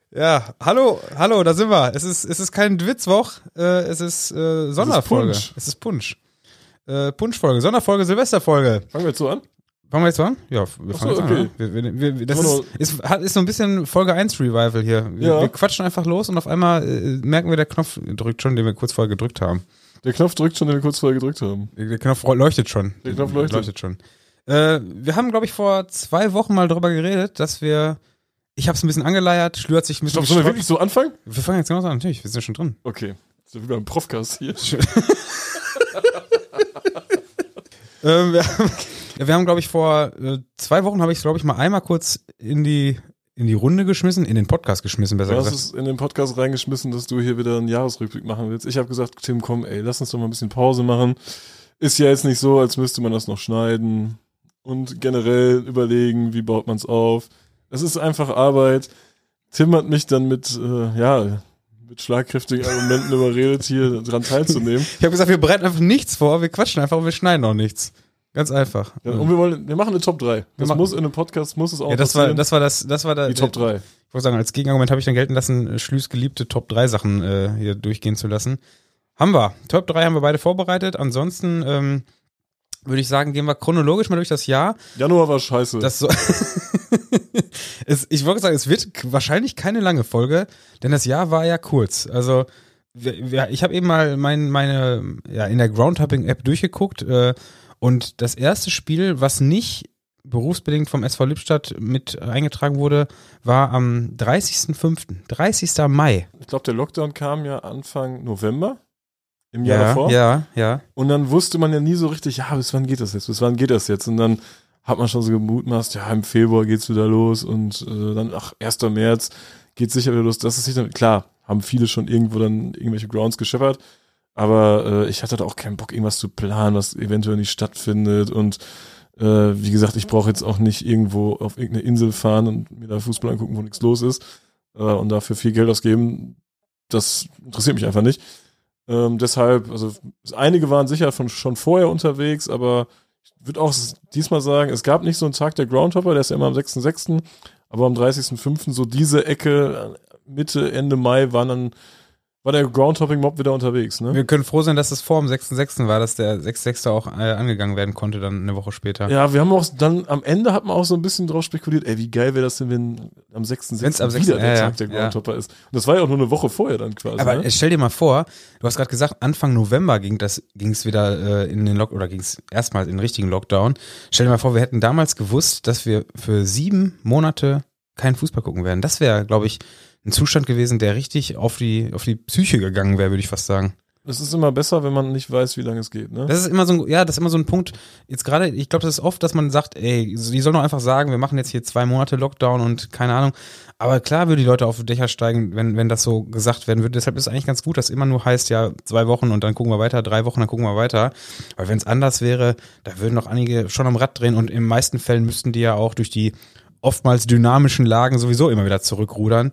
Ja, hallo, da sind wir. Es ist kein Witzwoch, es ist Sonderfolge. Es ist Punsch. Punschfolge, Sonderfolge, Silvesterfolge. Fangen wir jetzt so an? Fangen wir jetzt so an? Ja, wir fangen jetzt an. Ja. Das ist so ein bisschen Folge 1 Revival hier. Wir quatschen einfach los und auf einmal merken wir, der Knopf drückt schon, den wir kurz vorher gedrückt haben. Der Knopf drückt schon, den wir kurz vorher gedrückt haben. Der Knopf leuchtet schon. Der Knopf leuchtet schon. Wir haben, glaube ich, vor 2 Wochen mal drüber geredet, dass wir... Ich habe es ein bisschen angeleiert, Schlür hat sich ein bisschen... Sollen wir wirklich so anfangen? Wir fangen jetzt genau so an, natürlich, wir sind ja schon drin. Okay, so wie beim Profcast hier. Wir haben, glaube ich, vor 2 Wochen habe ich es, glaube ich, mal einmal kurz in die Runde geschmissen, in den Podcast geschmissen, besser gesagt. Du hast es in den Podcast reingeschmissen, dass du hier wieder einen Jahresrückblick machen willst. Ich habe gesagt, Tim, komm, lass uns doch mal ein bisschen Pause machen. Ist ja jetzt nicht so, als müsste man das noch schneiden und generell überlegen, wie baut man es auf. Es ist einfach Arbeit. Tim hat mich dann mit schlagkräftigen Argumenten überredet, hier dran teilzunehmen. Ich habe gesagt, wir bereiten einfach nichts vor, wir quatschen einfach und wir schneiden auch nichts. Ganz einfach. Ja, und wir machen eine Top 3. Das muss in einem Podcast, muss es auch passieren. Das war die Top 3. Ich wollte sagen, als Gegenargument habe ich dann gelten lassen, Schlüs geliebte Top 3 Sachen hier durchgehen zu lassen. Haben wir. Top 3 haben wir beide vorbereitet. Ansonsten würde ich sagen, gehen wir chronologisch mal durch das Jahr. Januar war scheiße. Ich wollte sagen, es wird wahrscheinlich keine lange Folge, denn das Jahr war ja kurz. Also ich habe eben mal meine in der Groundhopping-App durchgeguckt und das erste Spiel, was nicht berufsbedingt vom SV Lippstadt mit eingetragen wurde, war am 30.05., 30. Mai. Ich glaube, der Lockdown kam ja Anfang November. Im Jahr davor. Ja. Und dann wusste man ja nie so richtig, bis wann geht das jetzt? Und dann hat man schon so gemutmaßt, im Februar geht's wieder los und dann, 1. März geht's sicher wieder los. Das ist nicht, klar, haben viele schon irgendwo dann irgendwelche Grounds gescheppert, aber ich hatte da auch keinen Bock, irgendwas zu planen, was eventuell nicht stattfindet und wie gesagt, ich brauche jetzt auch nicht irgendwo auf irgendeine Insel fahren und mir da Fußball angucken, wo nichts los ist und dafür viel Geld ausgeben. Das interessiert mich einfach nicht. Deshalb, also einige waren sicher schon vorher unterwegs, aber ich würde auch diesmal sagen, es gab nicht so einen Tag der Groundhopper, der ist ja immer am 6.6., aber am 30.05. so diese Ecke, Mitte, Ende Mai war der Groundhopping-Mob wieder unterwegs, ne? Wir können froh sein, dass es vor dem 6.6. war, dass der 6.6. auch angegangen werden konnte, dann eine Woche später. Ja, wir haben auch dann, am Ende hat man auch so ein bisschen drauf spekuliert, wie geil wäre das denn, wenn am 6.6. wieder der Tag der Groundhopper ist. Und das war ja auch nur eine Woche vorher dann quasi. Aber stell dir mal vor, du hast gerade gesagt, Anfang November ging es wieder in den Lockdown, oder ging es erstmals in den richtigen Lockdown. Stell dir mal vor, wir hätten damals gewusst, dass wir für 7 Monate keinen Fußball gucken werden. Das wäre, glaube ich, ein Zustand gewesen, der richtig auf die Psyche gegangen wäre, würde ich fast sagen. Es ist immer besser, wenn man nicht weiß, wie lange es geht, ne? Das ist immer so ein Punkt. Jetzt gerade, ich glaube, das ist oft, dass man sagt, die sollen doch einfach sagen, wir machen jetzt hier 2 Monate Lockdown und keine Ahnung. Aber klar würden die Leute auf Dächer steigen, wenn das so gesagt werden würde. Deshalb ist es eigentlich ganz gut, dass immer nur heißt, 2 Wochen und dann gucken wir weiter, 3 Wochen, dann gucken wir weiter. Weil wenn es anders wäre, da würden doch einige schon am Rad drehen und in den meisten Fällen müssten die ja auch durch die oftmals dynamischen Lagen sowieso immer wieder zurückrudern.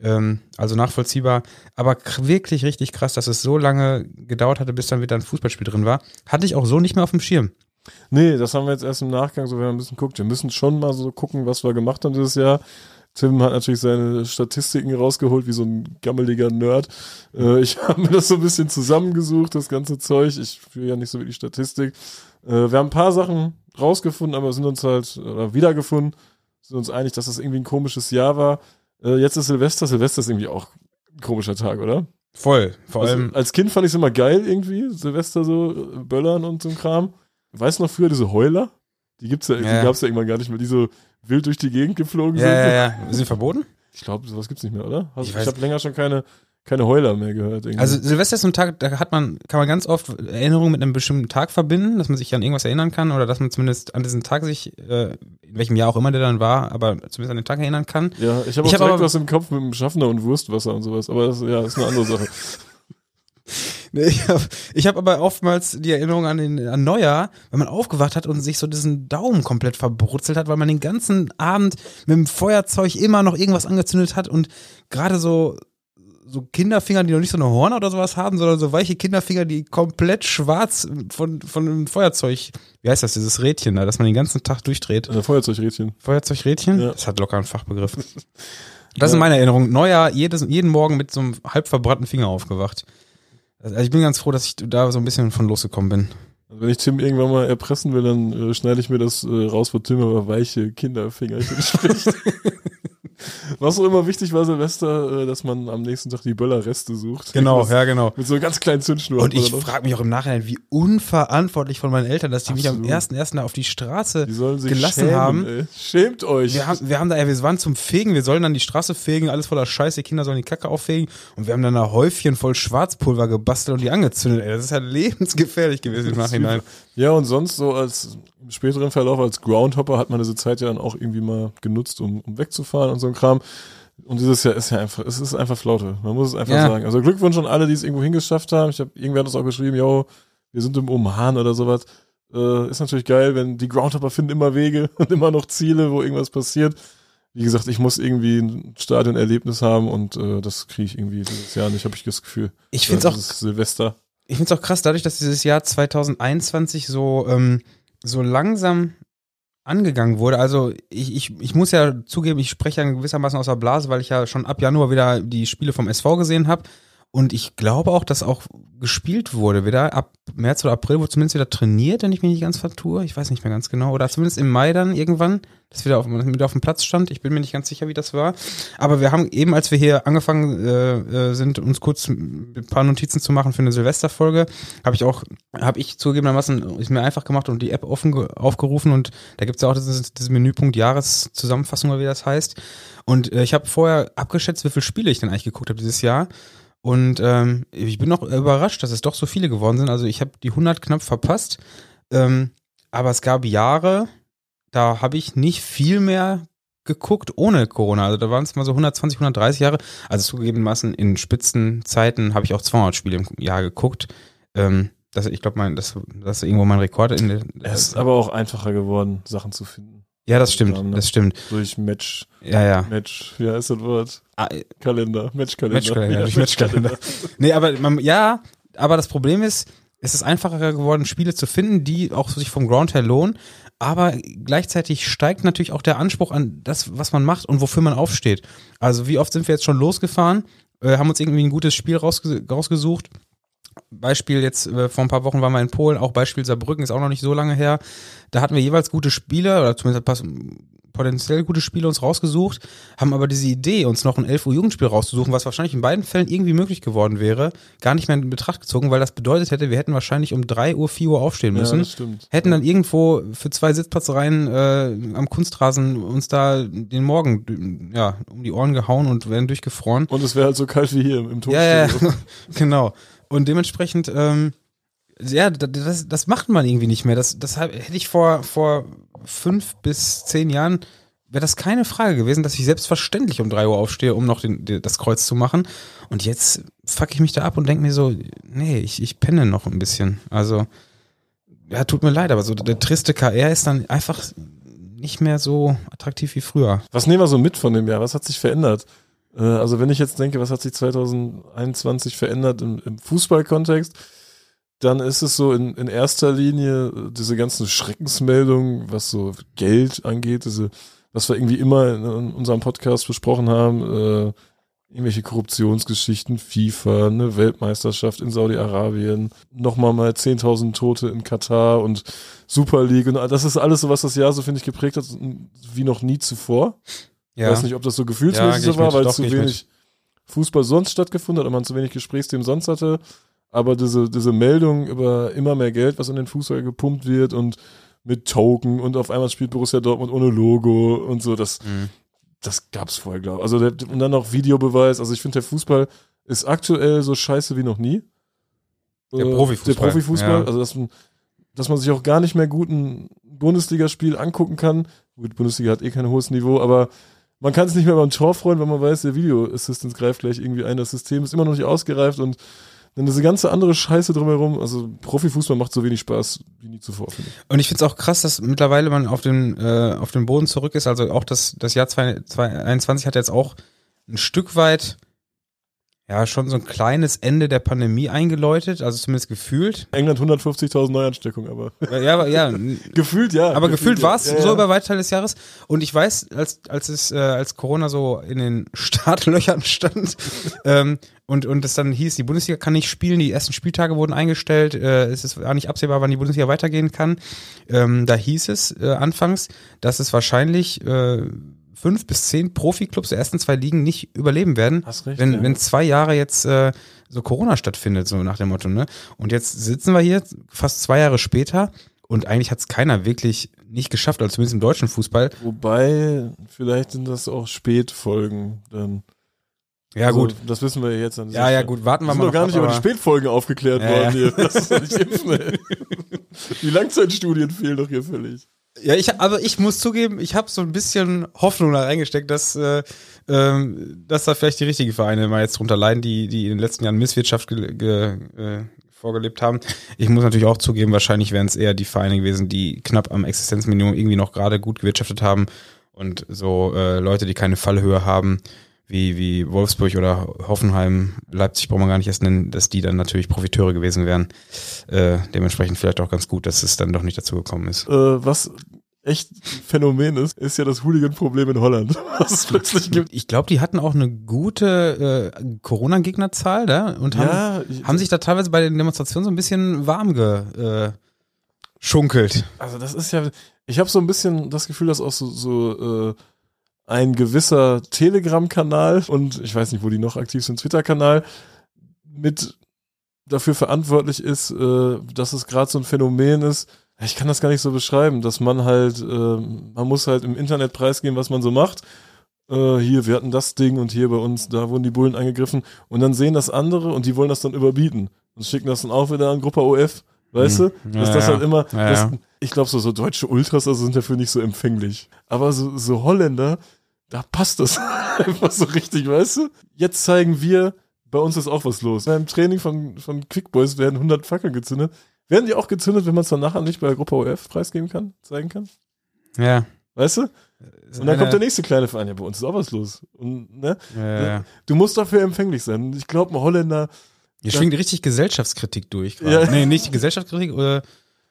Also nachvollziehbar, aber wirklich richtig krass, dass es so lange gedauert hatte, bis dann wieder ein Fußballspiel drin war. Hatte ich auch so nicht mehr auf dem Schirm. Nee, das haben wir jetzt erst im Nachgang, so wenn man ein bisschen guckt. Wir müssen schon mal so gucken, was wir gemacht haben dieses Jahr. Tim hat natürlich seine Statistiken rausgeholt, wie so ein gammeliger Nerd. Ich habe mir das so ein bisschen zusammengesucht, das ganze Zeug. Ich führe ja nicht so wirklich Statistik. Wir haben ein paar Sachen rausgefunden, aber sind uns wiedergefunden, sind uns einig, dass das irgendwie ein komisches Jahr war. Jetzt ist Silvester. Silvester ist irgendwie auch ein komischer Tag, oder? Voll. Vor allem. Als Kind fand ich es immer geil irgendwie, Silvester so, Böllern und so ein Kram. Weißt du noch früher diese Heuler? Die gab's ja irgendwann gar nicht mehr, die so wild durch die Gegend geflogen sind. Ja. Sind die verboten? Ich glaube, sowas gibt's nicht mehr, oder? Ich habe länger schon keine Heuler mehr gehört. Irgendwie. Also Silvester ist so ein Tag, da kann man ganz oft Erinnerungen mit einem bestimmten Tag verbinden, dass man sich an irgendwas erinnern kann oder dass man zumindest an diesen Tag sich, in welchem Jahr auch immer der dann war, aber zumindest an den Tag erinnern kann. Ja, ich habe auch direkt was im Kopf mit dem Schaffner und Wurstwasser und sowas, aber das ist eine andere Sache. Ich hab aber oftmals die Erinnerung an Neujahr, wenn man aufgewacht hat und sich so diesen Daumen komplett verbrutzelt hat, weil man den ganzen Abend mit dem Feuerzeug immer noch irgendwas angezündet hat und gerade so Kinderfinger, die noch nicht so eine Horn oder sowas haben, sondern so weiche Kinderfinger, die komplett schwarz von einem Feuerzeug, wie heißt das, dieses Rädchen da, dass man den ganzen Tag durchdreht. Feuerzeugrädchen. Feuerzeugrädchen? Ja. Das hat locker einen Fachbegriff. Das ist meine Erinnerung. Neujahr, jeden Morgen mit so einem halb verbrannten Finger aufgewacht. Also ich bin ganz froh, dass ich da so ein bisschen von losgekommen bin. Also wenn ich Tim irgendwann mal erpressen will, dann schneide ich mir das raus, wo Tim aber weiche Kinderfingerchen spricht. Was auch immer wichtig war, Silvester, dass man am nächsten Tag die Böllerreste sucht. Genau, ja, genau. Mit so einer ganz kleinen Zündschnur. Und ich frage mich auch im Nachhinein, wie unverantwortlich von meinen Eltern, dass die mich am 1.1. auf die Straße gelassen schämen, haben. Ey. Schämt euch. Wir waren zum Fegen, wir sollen dann die Straße fegen, alles voller Scheiße, die Kinder sollen die Kacke auffegen und wir haben dann ein Häufchen voll Schwarzpulver gebastelt und die angezündet. Ey, das ist ja lebensgefährlich gewesen im Nachhinein. Ja, und sonst so als im späteren Verlauf als Groundhopper hat man diese Zeit ja dann auch irgendwie mal genutzt, um wegzufahren und so ein Kram. Und dieses Jahr ist ja einfach, es ist einfach Flaute. Man muss es einfach sagen. Also Glückwunsch an alle, die es irgendwo hingeschafft haben. Irgendwer hat das auch geschrieben, yo, wir sind im Oman oder sowas. Ist natürlich geil, wenn die Groundhopper finden immer Wege und immer noch Ziele, wo irgendwas passiert. Wie gesagt, ich muss irgendwie ein Stadionerlebnis haben und das kriege ich irgendwie dieses Jahr nicht, habe ich das Gefühl. Ich finde es auch Silvester. Ich finde es auch krass, dadurch, dass dieses Jahr 2021 so langsam angegangen wurde. Also ich muss ja zugeben, ich spreche ja gewissermaßen aus der Blase, weil ich ja schon ab Januar wieder die Spiele vom SV gesehen habe. Und ich glaube auch, dass auch gespielt wurde wieder. Ab März oder April wurde zumindest wieder trainiert, wenn ich mich nicht ganz vertue. Ich weiß nicht mehr ganz genau. Oder zumindest im Mai dann irgendwann, dass wieder auf dem Platz stand. Ich bin mir nicht ganz sicher, wie das war. Aber wir haben eben, als wir hier angefangen sind, uns kurz ein paar Notizen zu machen für eine Silvesterfolge, habe ich zugegebenermaßen, ist mir einfach gemacht und die App aufgerufen. Und da gibt's ja auch dieses Menüpunkt Jahreszusammenfassung, oder wie das heißt. Und ich habe vorher abgeschätzt, wie viele Spiele ich denn eigentlich geguckt habe dieses Jahr. Und ich bin noch überrascht, dass es doch so viele geworden sind. Also ich habe die 100 knapp verpasst. Aber es gab Jahre, da habe ich nicht viel mehr geguckt ohne Corona. Also da waren es mal so 120, 130 Jahre. Also zugegebenermaßen in Spitzenzeiten habe ich auch 200 Spiele im Jahr geguckt. Ich glaube, das ist irgendwo mein Rekord. Es ist aber auch einfacher geworden, Sachen zu finden. Ja, das stimmt, das stimmt. Durch Match. Ja. Match, wie heißt das Wort? Kalender, Matchkalender. Ja, Durch Matchkalender. Nee, aber aber das Problem ist, es ist einfacher geworden, Spiele zu finden, die auch sich vom Ground her lohnen. Aber gleichzeitig steigt natürlich auch der Anspruch an das, was man macht und wofür man aufsteht. Also wie oft sind wir jetzt schon losgefahren, haben uns irgendwie ein gutes Spiel rausgesucht. Beispiel jetzt, vor ein paar Wochen waren wir in Polen, auch Beispiel Saarbrücken, ist auch noch nicht so lange her. Da hatten wir jeweils gute Spiele, oder zumindest potenziell gute Spiele uns rausgesucht, haben aber diese Idee, uns noch ein 11 Uhr Jugendspiel rauszusuchen, was wahrscheinlich in beiden Fällen irgendwie möglich geworden wäre, gar nicht mehr in Betracht gezogen, weil das bedeutet hätte, wir hätten wahrscheinlich um 3 Uhr, 4 Uhr aufstehen müssen. Ja, das stimmt. Hätten dann irgendwo für 2 Sitzplatzreihen am Kunstrasen uns da den Morgen um die Ohren gehauen und wären durchgefroren. Und es wäre halt so kalt wie hier im Tonstudio. Ja, genau. Und dementsprechend, das macht man irgendwie nicht mehr. Das hätte ich vor 5 bis 10 Jahren, wäre das keine Frage gewesen, dass ich selbstverständlich um 3 Uhr aufstehe, um noch das Kreuz zu machen. Und jetzt fuck ich mich da ab und denke mir so, nee, ich penne noch ein bisschen. Also, ja, tut mir leid, aber so der triste KR ist dann einfach nicht mehr so attraktiv wie früher. Was nehmen wir so mit von dem Jahr? Was hat sich verändert? Also wenn ich jetzt denke, was hat sich 2021 verändert im Fußballkontext, dann ist es so in erster Linie diese ganzen Schreckensmeldungen, was so Geld angeht, was wir irgendwie immer in unserem Podcast besprochen haben, irgendwelche Korruptionsgeschichten, FIFA, eine Weltmeisterschaft in Saudi-Arabien, nochmal mal 10.000 Tote in Katar und Super League und das ist alles so, was das Jahr so, finde ich, geprägt hat, wie noch nie zuvor. Ich weiß nicht, ob das so gefühlsmäßig so war, weil zu wenig Fußball sonst stattgefunden hat und man zu wenig Gesprächsthemen sonst hatte. Aber diese Meldung über immer mehr Geld, was in den Fußball gepumpt wird und mit Token und auf einmal spielt Borussia Dortmund ohne Logo und so, das gab's vorher, glaube ich. Also und dann noch Videobeweis. Also ich finde, der Fußball ist aktuell so scheiße wie noch nie. Der Profifußball. Ja. Also dass man sich auch gar nicht mehr guten Bundesligaspiel angucken kann. Gut, Bundesliga hat kein hohes Niveau, aber man kann es nicht mehr beim Tor freuen, wenn man weiß, der Video-Assistance greift gleich irgendwie ein. Das System ist immer noch nicht ausgereift und dann diese ganze andere Scheiße drumherum. Also Profifußball macht so wenig Spaß wie nie zuvor, finde ich. Und ich finde es auch krass, dass mittlerweile man auf den Boden zurück ist. Also auch das Jahr 2021 hat jetzt auch ein Stück weit ja schon so ein kleines Ende der Pandemie eingeläutet, also zumindest gefühlt. England 150.000 Neuansteckungen, aber Ja. gefühlt ja. Aber gefühlt war es ja. so über weite Teile des Jahres. Und ich weiß, als Corona so in den Startlöchern stand und es dann hieß, die Bundesliga kann nicht spielen, die ersten Spieltage wurden eingestellt, es ist auch nicht absehbar, wann die Bundesliga weitergehen kann. Da hieß es anfangs, dass es wahrscheinlich 5 bis 10 Profiklubs der ersten 2 Ligen nicht überleben werden, Hast recht, wenn 2 Jahre jetzt so Corona stattfindet, so nach dem Motto, ne? Und jetzt sitzen wir hier fast 2 Jahre später und eigentlich hat es keiner wirklich nicht geschafft, also zumindest im deutschen Fußball. Wobei, vielleicht sind das auch Spätfolgen dann. Ja, also, gut. Das wissen wir jetzt. Ja, gut, warten wir sind mal noch gar nicht über die Spätfolgen aufgeklärt worden hier. Das ist doch nicht impfen, ey. Die Langzeitstudien fehlen doch hier völlig. Ja, ich muss zugeben, ich habe so ein bisschen Hoffnung da reingesteckt, dass da vielleicht die richtigen Vereine mal jetzt drunter leiden, die in den letzten Jahren Misswirtschaft vorgelebt haben. Ich muss natürlich auch zugeben, wahrscheinlich wären es eher die Vereine gewesen, die knapp am Existenzminimum irgendwie noch gerade gut gewirtschaftet haben und so Leute, die keine Fallhöhe haben, wie Wolfsburg oder Hoffenheim, Leipzig braucht man gar nicht erst nennen, dass die dann natürlich Profiteure gewesen wären. Dementsprechend vielleicht auch ganz gut, dass es dann doch nicht dazu gekommen ist. Was echt ein Phänomen ist ja das Hooligan-Problem in Holland, was es plötzlich gibt. Ich glaube, die hatten auch eine gute Corona-Gegnerzahl da und haben sich da teilweise bei den Demonstrationen so ein bisschen warm geschunkelt. Also das ist ja, ich habe so ein bisschen das Gefühl, dass auch so ein gewisser Telegram-Kanal und ich weiß nicht, wo die noch aktiv sind, Twitter-Kanal mit dafür verantwortlich ist, dass es gerade so ein Phänomen ist. Ich kann das gar nicht so beschreiben, dass man halt, man muss halt im Internet preisgeben, was man so macht. Hier, wir hatten das Ding und hier bei uns, da wurden die Bullen angegriffen und dann sehen das andere und die wollen das dann überbieten und schicken das dann auch wieder an Gruppe OF, weißt du? Dass das halt immer, ich glaube so deutsche Ultras also sind dafür nicht so empfänglich. Aber so Holländer, da passt das einfach so richtig, weißt du? Jetzt zeigen wir, bei uns ist auch was los. Beim Training von Quickboys werden 100 Fackeln gezündet. Werden die auch gezündet, wenn man es dann nachher nicht bei der Gruppe OF preisgeben kann, zeigen kann? Ja. Weißt du? Und dann kommt der nächste kleine Verein, ja, bei uns ist auch was los. Und, ne? Ja. Du musst dafür empfänglich sein. Ich glaube, ein Holländer. Hier schwingt richtig Gesellschaftskritik durch. Ja. Nee, nicht Gesellschaftskritik, oder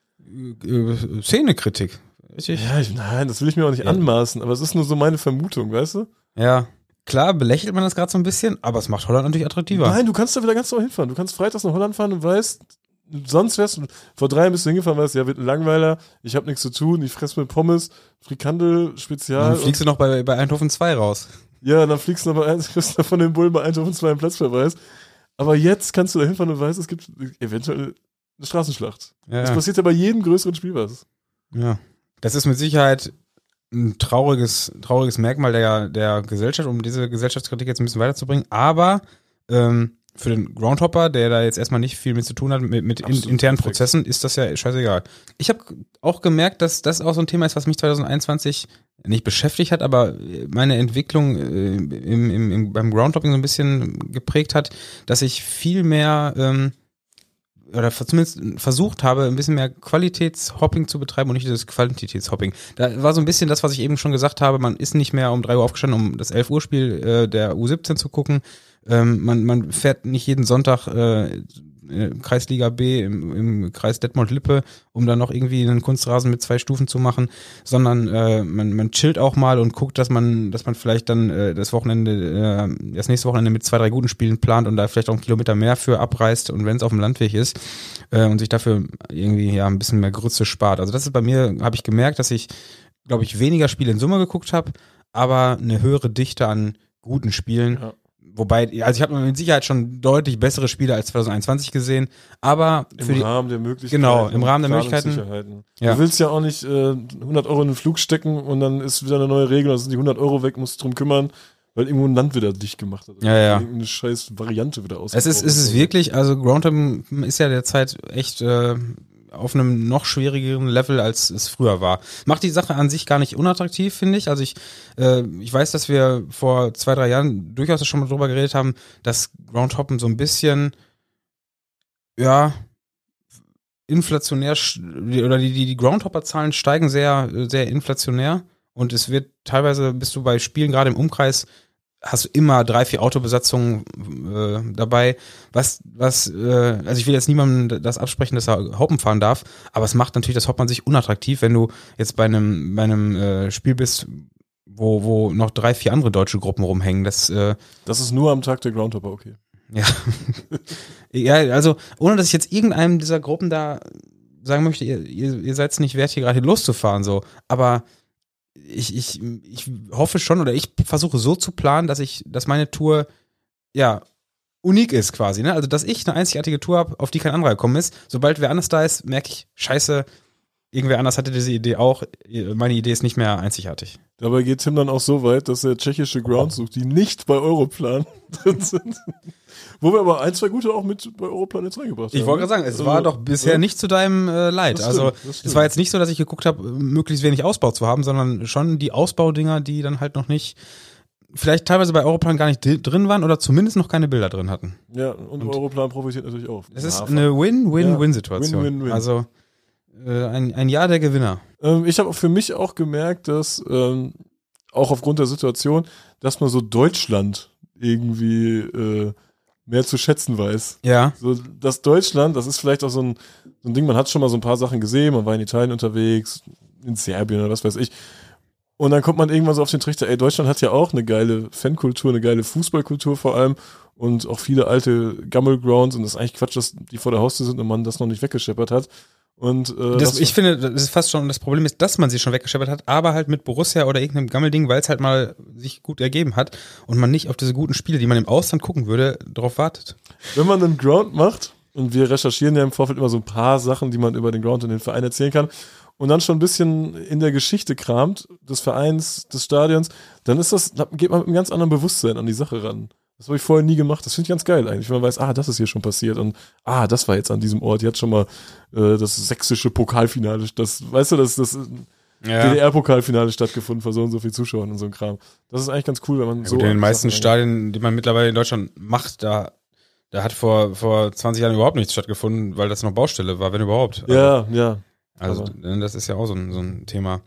Szenekritik. Richtig? Ja, nein, das will ich mir auch nicht anmaßen, aber es ist nur so meine Vermutung, weißt du? Ja. Klar, belächelt man das gerade so ein bisschen, aber es macht Holland natürlich attraktiver. Nein, du kannst da wieder ganz normal hinfahren. Du kannst freitags nach Holland fahren und weißt, sonst wärst du, vor 3 Jahren bist du hingefahren, weißt, ja, wird ein Langweiler, ich habe nichts zu tun, ich fresse mir Pommes, Frikandel, Spezial. Dann fliegst du noch bei Eindhoven 2 raus. Ja, dann fliegst du noch kriegst du von den Bullen bei Eindhoven 2 einen Platzverweis. Aber jetzt kannst du da hinfahren und weißt, es gibt eventuell eine Straßenschlacht. Ja. Das passiert ja bei jedem größeren Spiel was. Ja. Das ist mit Sicherheit ein trauriges Merkmal der Gesellschaft, um diese Gesellschaftskritik jetzt ein bisschen weiterzubringen. Aber für den Groundhopper, der da jetzt erstmal nicht viel mit zu tun hat, mit internen Prozessen, ist das ja scheißegal. Ich habe auch gemerkt, dass das auch so ein Thema ist, was mich 2021 nicht beschäftigt hat, aber meine Entwicklung beim Groundhopping so ein bisschen geprägt hat, dass ich viel mehr oder zumindest versucht habe, ein bisschen mehr Qualitätshopping zu betreiben und nicht dieses Quantitätshopping. Da war so ein bisschen das, was ich eben schon gesagt habe, man ist nicht mehr um 3 Uhr aufgestanden, um das 11 Uhr Spiel der U17 zu gucken. Man fährt nicht jeden Sonntag Kreisliga B im Kreis Detmold-Lippe, um dann noch irgendwie einen Kunstrasen mit 2 Stufen zu machen, sondern man chillt auch mal und guckt, dass man vielleicht dann das nächste Wochenende mit 2, 3 guten Spielen plant und da vielleicht auch 1 Kilometer mehr für abreißt und wenn es auf dem Landweg ist und sich dafür irgendwie ja ein bisschen mehr Grütze spart. Also das ist bei mir, habe ich gemerkt, dass ich, glaube ich, weniger Spiele in Summe geguckt habe, aber eine höhere Dichte an guten Spielen. Ja. Wobei, also ich habe mit Sicherheit schon deutlich bessere Spiele als 2021 gesehen, aber im Rahmen der Möglichkeiten. Genau, im Rahmen der Möglichkeiten. Ja. Du willst ja auch nicht 100 Euro in den Flug stecken und dann ist wieder eine neue Regel, dann sind die 100 Euro weg, musst du drum kümmern, weil irgendwo ein Land wieder dicht gemacht hat. Ja. Irgendeine scheiß Variante wieder ausgebaut. Es ist wirklich, also Groundhopping ist ja derzeit echt auf einem noch schwierigeren Level, als es früher war. Macht die Sache an sich gar nicht unattraktiv, finde ich. Also ich weiß, dass wir vor 2, 3 Jahren durchaus schon mal drüber geredet haben, dass Groundhoppen so ein bisschen, ja, inflationär, oder die Groundhopper-Zahlen steigen sehr, sehr inflationär und es wird teilweise, bist du bei Spielen gerade im Umkreis hast du immer 3-4 Autobesatzungen dabei, also ich will jetzt niemandem das absprechen, dass er Hoppen fahren darf, aber es macht natürlich das Hoppen an sich unattraktiv, wenn du jetzt bei einem Spiel bist, wo noch 3-4 andere deutsche Gruppen rumhängen. Das ist nur am Tag der Groundhopper, okay. Ja. Ja, also ohne dass ich jetzt irgendeinem dieser Gruppen da sagen möchte, ihr seid es nicht wert, hier gerade loszufahren, so, aber ich hoffe schon, oder ich versuche so zu planen, dass meine Tour ja unik ist quasi, ne? Also dass ich eine einzigartige Tour habe, auf die kein anderer gekommen ist. Sobald wer anders da ist, merke ich, scheiße, irgendwer anders hatte diese Idee auch. Meine Idee ist nicht mehr einzigartig. Dabei geht Tim dann auch so weit, dass er tschechische Grounds sucht, die nicht bei Europlan drin sind. Wo wir aber 1, 2 gute auch mit bei Europlan jetzt reingebracht haben. Ich wollte gerade sagen, es war doch bisher nicht zu deinem Leid. Das stimmt, es war jetzt nicht so, dass ich geguckt habe, möglichst wenig Ausbau zu haben, sondern schon die Ausbaudinger, die dann halt noch nicht, vielleicht teilweise bei Europlan gar nicht drin waren oder zumindest noch keine Bilder drin hatten. Ja, und Europlan profitiert natürlich auch. Es ist eine Win-Win-Win-Situation. Win-Win-Win. Also ein Jahr der Gewinner. Ich habe für mich auch gemerkt, dass auch aufgrund der Situation, dass man so Deutschland irgendwie mehr zu schätzen weiß. Ja. So, das Deutschland, das ist vielleicht auch so ein Ding, man hat schon mal so ein paar Sachen gesehen, man war in Italien unterwegs, in Serbien oder was weiß ich. Und dann kommt man irgendwann so auf den Trichter, ey, Deutschland hat ja auch eine geile Fankultur, eine geile Fußballkultur vor allem und auch viele alte Gammelgrounds und das ist eigentlich Quatsch, dass die vor der Haustür sind und man das noch nicht weggescheppert hat. Und ich finde, das ist fast schon, das Problem ist, dass man sie schon weggescheppert hat, aber halt mit Borussia oder irgendeinem Gammelding, weil es halt mal sich gut ergeben hat und man nicht auf diese guten Spiele, die man im Ausland gucken würde, darauf wartet. Wenn man einen Ground macht, und wir recherchieren ja im Vorfeld immer so ein paar Sachen, die man über den Ground und den Verein erzählen kann, und dann schon ein bisschen in der Geschichte kramt, des Vereins, des Stadions, dann geht man mit einem ganz anderen Bewusstsein an die Sache ran. Das habe ich vorher nie gemacht. Das finde ich ganz geil eigentlich, wenn man weiß, das ist hier schon passiert und das war jetzt an diesem Ort. Jetzt schon mal das sächsische Pokalfinale, das DDR-Pokalfinale stattgefunden vor so und so viel Zuschauern und so ein Kram. Das ist eigentlich ganz cool, wenn man so. In den meisten Stadien, die man mittlerweile in Deutschland macht, da hat vor 20 Jahren überhaupt nichts stattgefunden, weil das noch Baustelle war, wenn überhaupt. Ja. Also das ist ja auch so ein Thema.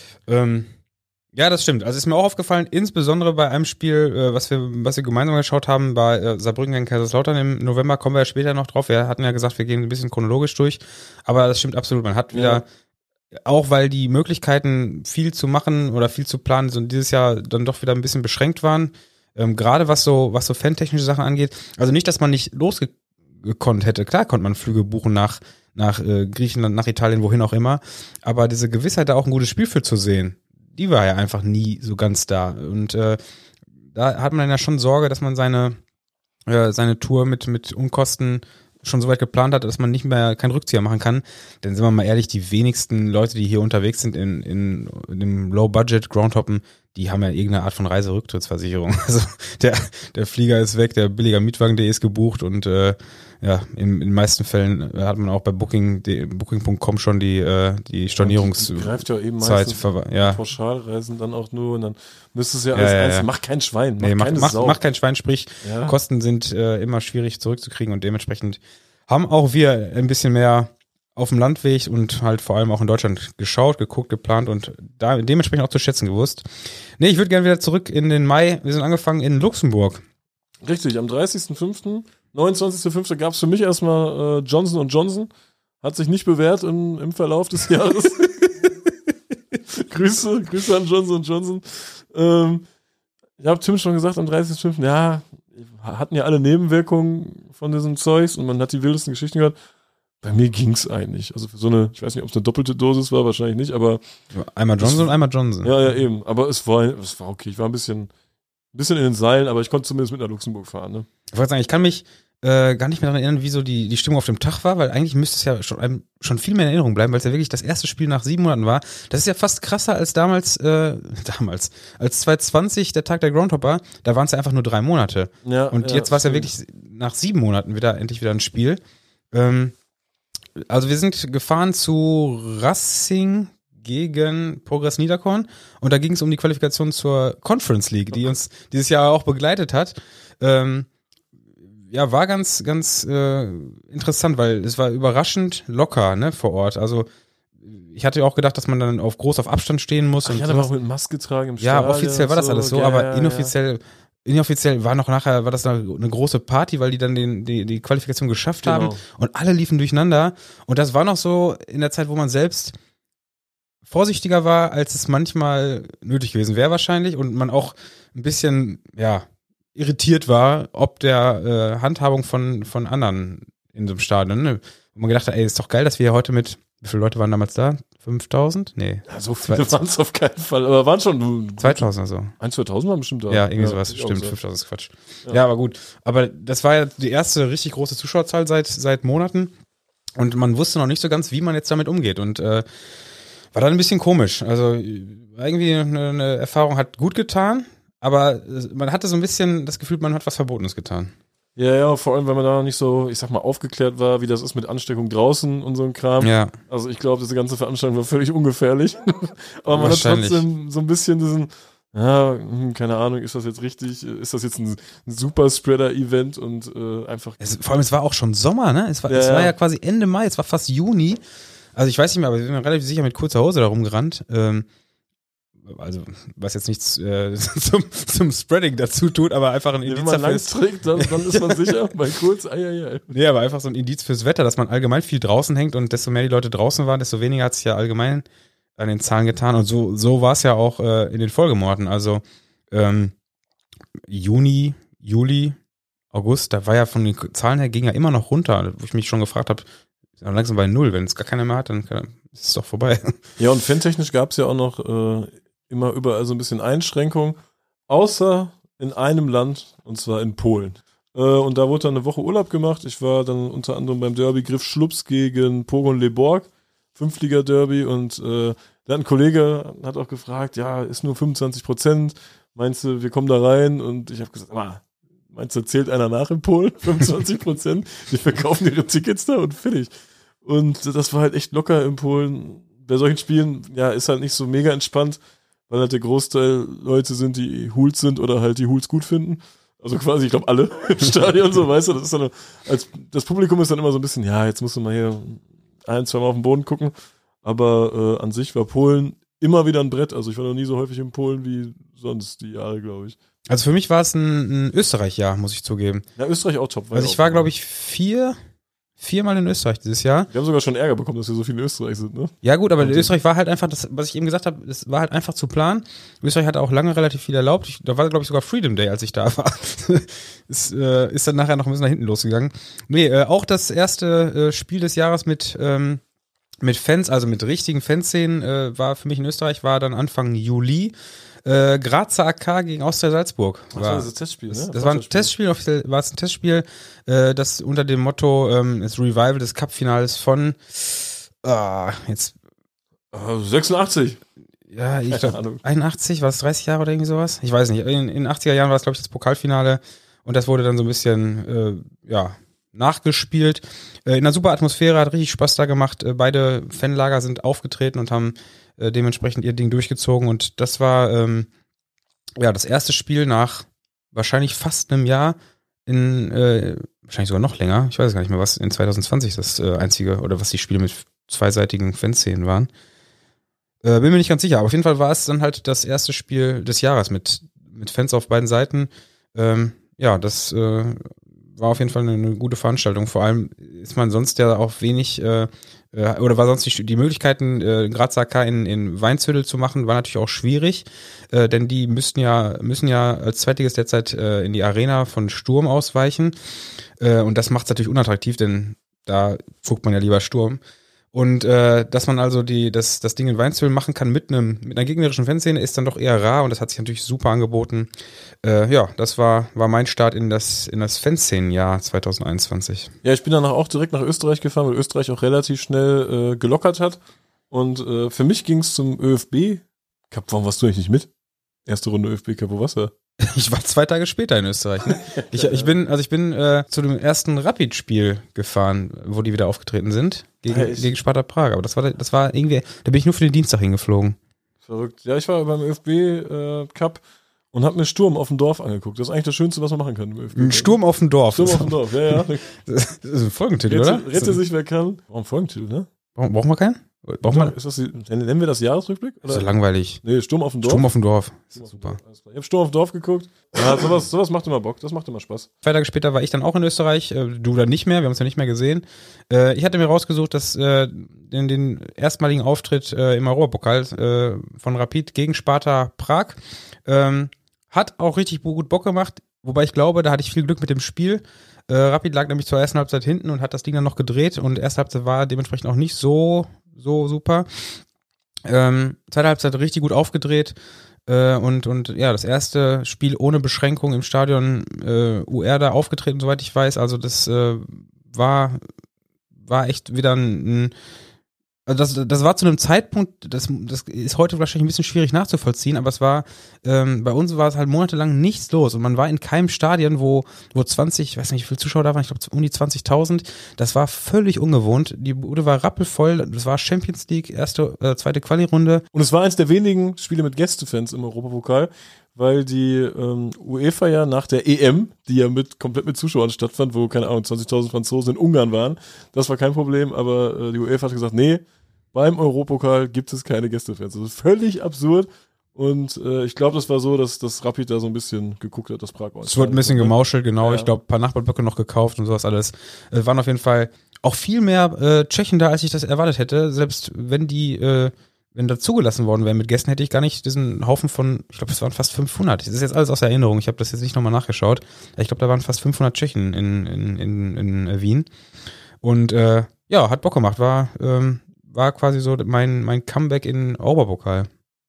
Ja, das stimmt. Also ist mir auch aufgefallen, insbesondere bei einem Spiel, was wir gemeinsam geschaut haben, bei Saarbrücken gegen Kaiserslautern im November, kommen wir ja später noch drauf. Wir hatten ja gesagt, wir gehen ein bisschen chronologisch durch, aber das stimmt absolut. Man hat wieder, auch weil die Möglichkeiten viel zu machen oder viel zu planen, so dieses Jahr dann doch wieder ein bisschen beschränkt waren, gerade was so fantechnische Sachen angeht. Also nicht, dass man nicht losgekonnt hätte. Klar konnte man Flüge buchen nach Griechenland, nach Italien, wohin auch immer, aber diese Gewissheit, da auch ein gutes Spiel für zu sehen, die war ja einfach nie so ganz da. Und da hat man dann ja schon Sorge, dass man seine Tour mit Unkosten schon so weit geplant hat, dass man nicht mehr keinen Rückzieher machen kann. Denn sind wir mal ehrlich, die wenigsten Leute, die hier unterwegs sind in dem Low-Budget-Groundhoppen, die haben ja irgendeine Art von Reiserücktrittsversicherung. Also der Flieger ist weg, der billiger Mietwagen.de ist gebucht und in den meisten Fällen hat man auch bei Booking.com schon die Stornierungszeit. Die greift ja eben meistens Pauschalreisen dann auch nur und dann müsste es ja alles eins. Mach kein Schwein, mach kein Schwein, sprich Kosten sind immer schwierig zurückzukriegen und dementsprechend haben auch wir ein bisschen mehr auf dem Landweg und halt vor allem auch in Deutschland geschaut, geguckt, geplant und da dementsprechend auch zu schätzen gewusst. Nee, ich würde gerne wieder zurück in den Mai. Wir sind angefangen in Luxemburg. Richtig, am 30.05., 29.05. gab es für mich erstmal Johnson & Johnson. Hat sich nicht bewährt im Verlauf des Jahres. Grüße an Johnson & Johnson. Ich habe Tim schon gesagt, am 30.05., hatten ja alle Nebenwirkungen von diesem Zeugs und man hat die wildesten Geschichten gehört. Bei mir ging's eigentlich. Also für so eine, ich weiß nicht, ob es eine doppelte Dosis war, wahrscheinlich nicht, aber. Einmal Johnson und einmal Johnson. Ja, eben. Aber es war okay. Ich war ein bisschen in den Seilen, aber ich konnte zumindest mit nach Luxemburg fahren, ne? Ich wollte sagen, ich kann mich gar nicht mehr daran erinnern, wie so die Stimmung auf dem Tag war, weil eigentlich müsste es ja schon viel mehr in Erinnerung bleiben, weil es ja wirklich das erste Spiel nach 7 Monaten war. Das ist ja fast krasser als als 2020, der Tag der Groundhopper, da waren es ja einfach nur 3 Monate. Ja, und jetzt war es ja wirklich nach 7 Monaten endlich wieder ein Spiel. Also wir sind gefahren zu Racing gegen Progress Niederkorn und da ging es um die Qualifikation zur Conference League, die uns dieses Jahr auch begleitet hat. War ganz interessant, weil es war überraschend locker, ne, vor Ort. Also ich hatte auch gedacht, dass man dann groß auf Abstand stehen muss. Ich hatte auch mit Maske getragen im Stadion. Ja, offiziell war das alles so, aber inoffiziell inoffiziell war das eine große Party, weil die dann die Qualifikation geschafft haben und alle liefen durcheinander. Und das war noch so in der Zeit, wo man selbst vorsichtiger war, als es manchmal nötig gewesen wäre wahrscheinlich und man auch ein bisschen, irritiert war, ob der Handhabung von anderen in so einem Stadion, ne? Und man gedacht hat, ey, ist doch geil, dass wir heute wie viele Leute waren damals da? 5.000? Nee. Ja, so viele waren es auf keinen Fall, aber waren schon 2.000 oder so. 2.000 waren bestimmt da. Ja, irgendwie sowas, stimmt, 5.000 ist Quatsch. Ja, aber gut. Aber das war ja die erste richtig große Zuschauerzahl seit Monaten und man wusste noch nicht so ganz, wie man jetzt damit umgeht und war dann ein bisschen komisch. Also irgendwie eine Erfahrung hat gut getan, aber man hatte so ein bisschen das Gefühl, man hat was Verbotenes getan. Ja, vor allem, weil man da noch nicht so, ich sag mal, aufgeklärt war, wie das ist mit Ansteckung draußen und so ein Kram. Ja. Also ich glaube, diese ganze Veranstaltung war völlig ungefährlich. Aber man hat trotzdem so ein bisschen diesen, keine Ahnung, ist das jetzt richtig? Ist das jetzt ein Super-Spreader-Event und einfach... Vor allem, es war auch schon Sommer, ne? Es war ja quasi Ende Mai, es war fast Juni. Also ich weiß nicht mehr, aber wir sind relativ sicher mit kurzer Hose da rumgerannt. Also, was jetzt nichts zum Spreading dazu tut, aber einfach ein Indiz dafür. Wenn man langs trägt, dann ist man sicher, bei kurz, Nee, aber einfach so ein Indiz fürs Wetter, dass man allgemein viel draußen hängt und desto mehr die Leute draußen waren, desto weniger hat sich ja allgemein an den Zahlen getan und so war es ja auch in den Folgemonaten, also Juni, Juli, August, da war ja von den Zahlen her, ging ja immer noch runter, wo ich mich schon gefragt habe, langsam bei 0, wenn es gar keiner mehr hat, dann ist es doch vorbei. Ja, und fantechnisch gab es ja auch noch immer überall so ein bisschen Einschränkung, außer in einem Land, und zwar in Polen. Und da wurde dann eine Woche Urlaub gemacht. Ich war dann unter anderem beim Derby Griff Schlups gegen Pogoń Leborg, 5-Liga-Derby, und da hat ein Kollege hat auch gefragt, ja, ist nur 25%, meinst du, wir kommen da rein? Und ich habe gesagt, meinst du, zählt einer nach in Polen? 25%? Die verkaufen ihre Tickets da und fertig. Und das war halt echt locker in Polen. Bei solchen Spielen, ist halt nicht so mega entspannt, weil halt der Großteil Leute sind, die Hools sind oder halt die Hools gut finden. Also quasi, ich glaube, alle im Stadion, so, weißt du, das ist dann, das Publikum ist dann immer so ein bisschen, jetzt musst du mal hier 1-2 Mal auf den Boden gucken. Aber an sich war Polen immer wieder ein Brett. Also ich war noch nie so häufig in Polen wie sonst die Jahre, glaube ich. Also für mich war es ein Österreich-Jahr, muss ich zugeben. Ja, Österreich auch top. Also ich war, glaube ich, viermal in Österreich dieses Jahr. Wir haben sogar schon Ärger bekommen, dass wir so viele in Österreich sind, ne? Ja gut, aber Österreich war halt einfach, das, was ich eben gesagt habe, das war halt einfach zu planen. Österreich hatte auch lange relativ viel erlaubt. Da war, glaube ich, sogar Freedom Day, als ich da war. ist dann nachher noch ein bisschen nach hinten losgegangen. Nee, auch das erste Spiel des Jahres mit Fans, also mit richtigen Fanszenen, war für mich in Österreich, war dann Anfang Juli. Grazer AK gegen Austria Salzburg. Das war das Testspiel, ne? Das war ein Testspiel, offiziell war es ein Testspiel, das unter dem Motto das Revival des Cup-Finales von 86. Ja, ich glaube 81, war es 30 Jahre oder irgendwie sowas? Ich weiß nicht. In den 80er Jahren war es, glaube ich, das Pokalfinale und das wurde dann so ein bisschen nachgespielt. In einer super Atmosphäre, hat richtig Spaß da gemacht. Beide Fanlager sind aufgetreten und haben dementsprechend ihr Ding durchgezogen und das war das erste Spiel nach wahrscheinlich fast einem Jahr wahrscheinlich sogar noch länger, ich weiß gar nicht mehr, was in 2020 das einzige oder was die Spiele mit zweiseitigen Fanszenen waren. Bin mir nicht ganz sicher, aber auf jeden Fall war es dann halt das erste Spiel des Jahres mit Fans auf beiden Seiten. Das war auf jeden Fall eine gute Veranstaltung. Vor allem ist man sonst ja auch wenig oder war sonst die Möglichkeiten, Grazer AK in Weinzödel zu machen, war natürlich auch schwierig, denn die müssen ja als Zweitligist derzeit in die Arena von Sturm ausweichen und das macht es natürlich unattraktiv, denn da guckt man ja lieber Sturm. Und dass man also das Ding in Weinzödel machen kann mit einer gegnerischen Fanszene ist dann doch eher rar und das hat sich natürlich super angeboten. Das war mein Start in das Fanszenenjahr 2021. Ja, ich bin danach auch direkt nach Österreich gefahren, weil Österreich auch relativ schnell gelockert hat. Und für mich ging es zum ÖFB Cup. Warum warst du eigentlich nicht mit? Erste Runde ÖFB Cup, wo warst du? Ich war 2 Tage später in Österreich. Ne? Ich bin zu dem ersten Rapid-Spiel gefahren, wo die wieder aufgetreten sind gegen Sparta Prag. Aber das war irgendwie, da bin ich nur für den Dienstag hingeflogen. Verrückt. Ja, ich war beim ÖFB Cup und habe mir Sturm auf dem Dorf angeguckt. Das ist eigentlich das Schönste, was man machen kann im ÖFB. Ein Sturm auf dem Dorf. Sturm auf dem Dorf, ja. Das ist ein Folgentitel, oder? Rette sich, wer kann. Warum Folgentitel, ne? Brauchen wir keinen? Braucht man? Nennen wir das Jahresrückblick? Oder? Ist ja langweilig. Nee, Sturm auf dem Dorf. Sturm auf dem Dorf. Super. Ich habe Sturm auf dem Dorf geguckt. Ja, sowas macht immer Bock. Das macht immer Spaß. 2 Tage später war ich dann auch in Österreich. Du dann nicht mehr. Wir haben uns ja nicht mehr gesehen. Ich hatte mir rausgesucht, dass den erstmaligen Auftritt im Europapokal von Rapid gegen Sparta Prag hat auch richtig gut Bock gemacht. Wobei ich glaube, da hatte ich viel Glück mit dem Spiel. Rapid lag nämlich zur ersten Halbzeit hinten und hat das Ding dann noch gedreht und erste Halbzeit war dementsprechend auch nicht so super. Zweite Halbzeit richtig gut aufgedreht und ja, das erste Spiel ohne Beschränkung im Stadion UR da aufgetreten, soweit ich weiß. Also das war echt wieder also das war zu einem Zeitpunkt, das ist heute wahrscheinlich ein bisschen schwierig nachzuvollziehen, aber es war, bei uns war es halt monatelang nichts los und man war in keinem Stadion, wo 20, ich weiß nicht, wie viele Zuschauer da waren, ich glaube um die 20.000, das war völlig ungewohnt, die Bude war rappelvoll, das war Champions League, zweite Quali-Runde. Und es war eins der wenigen Spiele mit Gästefans im Europapokal, weil die UEFA ja nach der EM, die ja komplett mit Zuschauern stattfand, wo, keine Ahnung, 20.000 Franzosen in Ungarn waren, das war kein Problem, aber die UEFA hat gesagt, nee, beim Europapokal gibt es keine Gästefans. Das ist völlig absurd und ich glaube, das war so, dass Rapid da so ein bisschen geguckt hat, dass Prag war. Es wurde ein bisschen gemauschelt, genau, ja. Ich glaube, ein paar Nachbarblöcke noch gekauft und sowas alles. Waren auf jeden Fall auch viel mehr Tschechen da, als ich das erwartet hätte, selbst wenn wenn da zugelassen worden wäre mit Gästen, hätte ich gar nicht diesen Haufen von, ich glaube, es waren fast 500. Das ist jetzt alles aus Erinnerung. Ich habe das jetzt nicht nochmal nachgeschaut. Ich glaube, da waren fast 500 Tschechen in Wien. Und ja, hat Bock gemacht. War quasi so mein Comeback in Europapokal.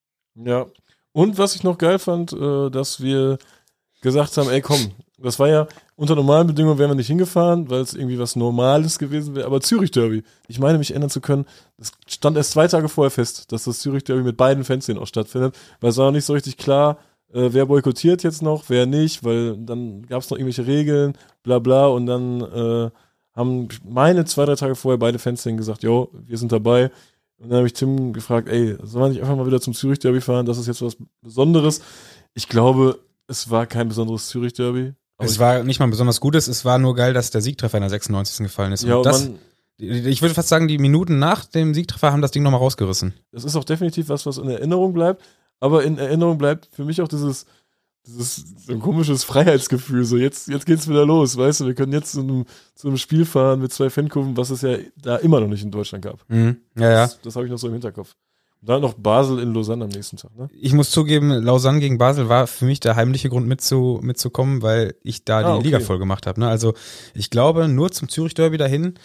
Ja. Und was ich noch geil fand, dass wir gesagt haben, ey komm, das war ja, unter normalen Bedingungen wären wir nicht hingefahren, weil es irgendwie was Normales gewesen wäre, aber Zürich-Derby, ich meine mich erinnern zu können, das stand erst 2 Tage vorher fest, dass das Zürich-Derby mit beiden Fanszenen auch stattfindet, weil es war noch nicht so richtig klar, wer boykottiert jetzt noch, wer nicht, weil dann gab es noch irgendwelche Regeln, bla bla, und dann haben 2-3 Tage vorher beide Fanszenen gesagt, jo, wir sind dabei. Und dann habe ich Tim gefragt, ey, sollen wir nicht einfach mal wieder zum Zürich-Derby fahren, das ist jetzt was Besonderes. Ich glaube, es war kein besonderes Zürich-Derby. Es war nicht mal besonders Gutes, es war nur geil, dass der Siegtreffer in der 96. gefallen ist. Ja, und ich würde fast sagen, die Minuten nach dem Siegtreffer haben das Ding nochmal rausgerissen. Das ist auch definitiv was in Erinnerung bleibt, aber in Erinnerung bleibt für mich auch dieses so ein komisches Freiheitsgefühl, so jetzt geht's wieder los, weißt du, wir können jetzt zu einem Spiel fahren mit 2 Fankurven, was es ja da immer noch nicht in Deutschland gab. Mhm. Ja. Das habe ich noch so im Hinterkopf. Und dann noch Basel in Lausanne am nächsten Tag, ne? Ich muss zugeben, Lausanne gegen Basel war für mich der heimliche Grund mitzukommen, weil ich da die Liga voll gemacht habe. Ne? Also ich glaube, nur zum Zürich-Derby dahin,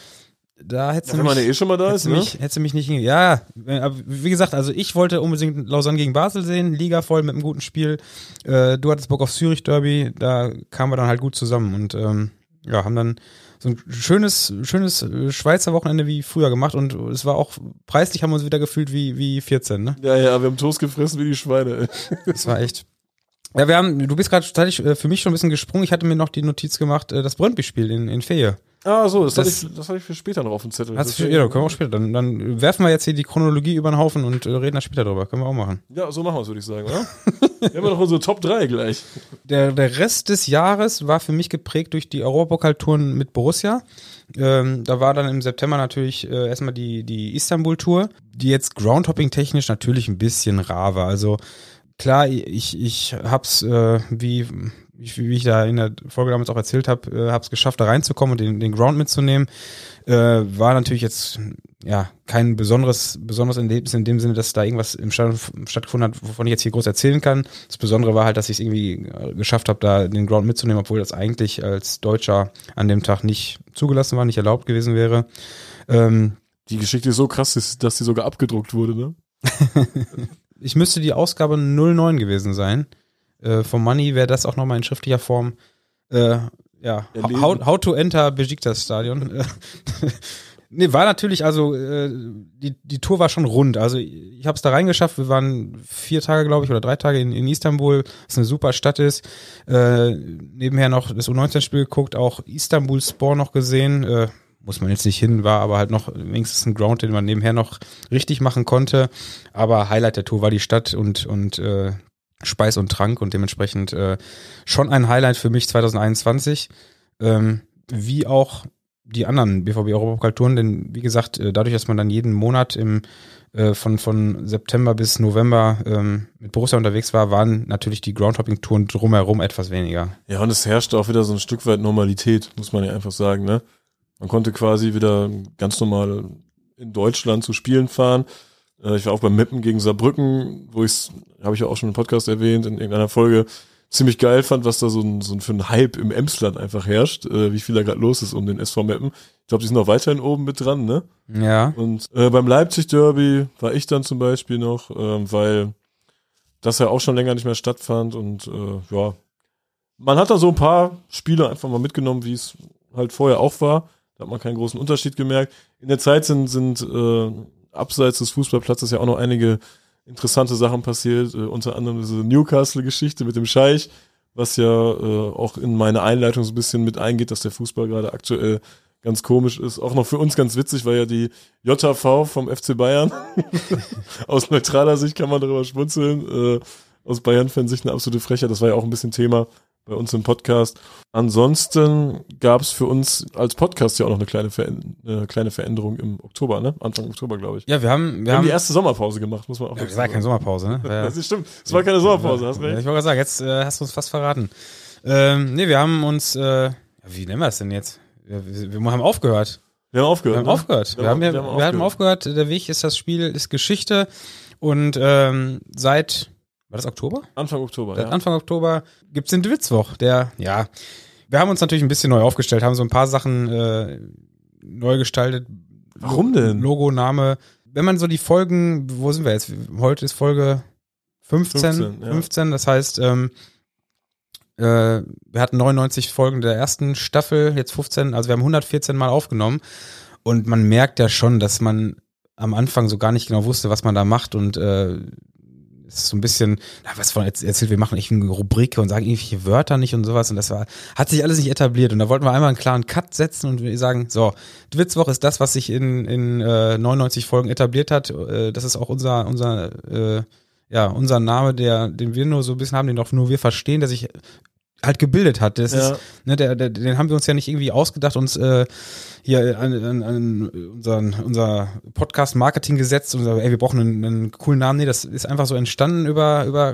da hättest du mich... Wenn man schon mal da ist, ne? Hättest du mich nicht hingegangen. Ja, aber wie gesagt, also ich wollte unbedingt Lausanne gegen Basel sehen, Liga voll mit einem guten Spiel. Du hattest Bock auf Zürich-Derby, da kamen wir dann halt gut zusammen und ja, haben dann so ein schönes Schweizer Wochenende wie früher gemacht und es war auch preislich, haben wir uns wieder gefühlt wie 14, ne? Ja, wir haben Toast gefressen wie die Schweine. Das war echt. Ja, du bist gerade tatsächlich für mich schon ein bisschen gesprungen. Ich hatte mir noch die Notiz gemacht, das Brøndby-Spiel in Fehe. Ah, so, das hatte ich für später noch auf dem Zettel. Ja, können wir auch später. Dann werfen wir jetzt hier die Chronologie über den Haufen und reden dann später drüber. Können wir auch machen. Ja, so machen wir es, würde ich sagen, oder? Wir haben ja noch unsere Top 3 gleich. Der Rest des Jahres war für mich geprägt durch die Europapokal-Touren mit Borussia. Da war dann im September natürlich erstmal die Istanbul-Tour, die jetzt Groundhopping-technisch natürlich ein bisschen rar war. Also klar, ich hab's, wie ich da in der Folge damals auch erzählt habe, hab's geschafft, da reinzukommen und den Ground mitzunehmen. War natürlich jetzt ja kein besonderes Erlebnis in dem Sinne, dass da irgendwas im Stadion stattgefunden hat, wovon ich jetzt hier groß erzählen kann. Das Besondere war halt, dass ich es irgendwie geschafft habe, da den Ground mitzunehmen, obwohl das eigentlich als Deutscher an dem Tag nicht zugelassen war, nicht erlaubt gewesen wäre. Die Geschichte ist so krass, dass sie sogar abgedruckt wurde, ne? Ich müsste die Ausgabe 09 gewesen sein. Vom Money wäre das auch nochmal in schriftlicher Form. How to enter Besiktas Stadion. Nee, war natürlich, also die Tour war schon rund. Also ich habe es da reingeschafft. Wir waren 4 Tage, glaube ich, oder 3 Tage in Istanbul, was eine super Stadt ist. Nebenher noch das U19-Spiel geguckt, auch Istanbul-Spor noch gesehen. Muss man jetzt nicht hin, war aber halt noch wenigstens ein Ground, den man nebenher noch richtig machen konnte. Aber Highlight der Tour war die Stadt und Speis und Trank und dementsprechend schon ein Highlight für mich 2021. Wie auch die anderen BVB-Europapokal-Touren, denn wie gesagt, dadurch, dass man dann jeden Monat von September bis November mit Borussia unterwegs war, waren natürlich die Groundhopping-Touren drumherum etwas weniger. Ja, und es herrschte auch wieder so ein Stück weit Normalität, muss man ja einfach sagen, ne? Man konnte quasi wieder ganz normal in Deutschland zu Spielen fahren. Ich war auch beim Meppen gegen Saarbrücken, wo habe ich ja auch schon im Podcast erwähnt, in irgendeiner Folge, ziemlich geil fand, was da so für ein Hype im Emsland einfach herrscht, wie viel da gerade los ist um den SV Meppen. Ich glaube, die sind auch weiterhin oben mit dran, ne? Ja. Und beim Leipzig-Derby war ich dann zum Beispiel noch, weil das ja auch schon länger nicht mehr stattfand und ja, man hat da so ein paar Spiele einfach mal mitgenommen, wie es halt vorher auch war. Da hat man keinen großen Unterschied gemerkt. In der Zeit sind abseits des Fußballplatzes ja auch noch einige interessante Sachen passiert, unter anderem diese Newcastle-Geschichte mit dem Scheich, was ja auch in meine Einleitung so ein bisschen mit eingeht, dass der Fußball gerade aktuell ganz komisch ist. Auch noch für uns ganz witzig, weil ja die JV vom FC Bayern, aus neutraler Sicht kann man darüber schmunzeln, aus Bayern-Fan-Sicht eine absolute Frechheit, das war ja auch ein bisschen Thema bei uns im Podcast. Ansonsten gab es für uns als Podcast ja auch noch eine kleine Veränderung im Oktober, ne? Anfang Oktober, glaube ich. Ja, wir haben die erste Sommerpause gemacht, muss man auch das war keine Sommerpause, ne? Das stimmt, es war keine Sommerpause, hast recht. Ich wollte gerade sagen, jetzt hast du uns fast verraten. Nee, wir haben uns, wie nennen wir das denn jetzt? Wir haben aufgehört. Wir haben aufgehört. Wir haben aufgehört. Der Weg ist das Spiel, ist Geschichte. Und seit, war das Oktober? Anfang Oktober, Seit Anfang Oktober gibt's den Dwitzwoch. Wir haben uns natürlich ein bisschen neu aufgestellt, haben so ein paar Sachen neu gestaltet. Warum denn? Logo, Name. Wenn man so die Folgen, wo sind wir jetzt? Heute ist Folge 15, das heißt, wir hatten 99 Folgen der ersten Staffel, jetzt 15, also wir haben 114 Mal aufgenommen und man merkt ja schon, dass man am Anfang so gar nicht genau wusste, was man da macht und es ist so ein bisschen, was von erzählt, wir machen echt eine Rubrik und sagen irgendwelche Wörter nicht und sowas und das hat sich alles nicht etabliert und da wollten wir einmal einen klaren Cut setzen und wir sagen, so, Dwitzwoch ist das, was sich in 99 Folgen etabliert hat, das ist auch unser Name, den wir nur so ein bisschen haben, den auch nur wir verstehen, der sich halt gebildet hat. Das ist, ne, den haben wir uns ja nicht irgendwie ausgedacht, uns hier an unser Podcast-Marketing gesetzt und gesagt, ey, wir brauchen einen coolen Namen. Nee, das ist einfach so entstanden über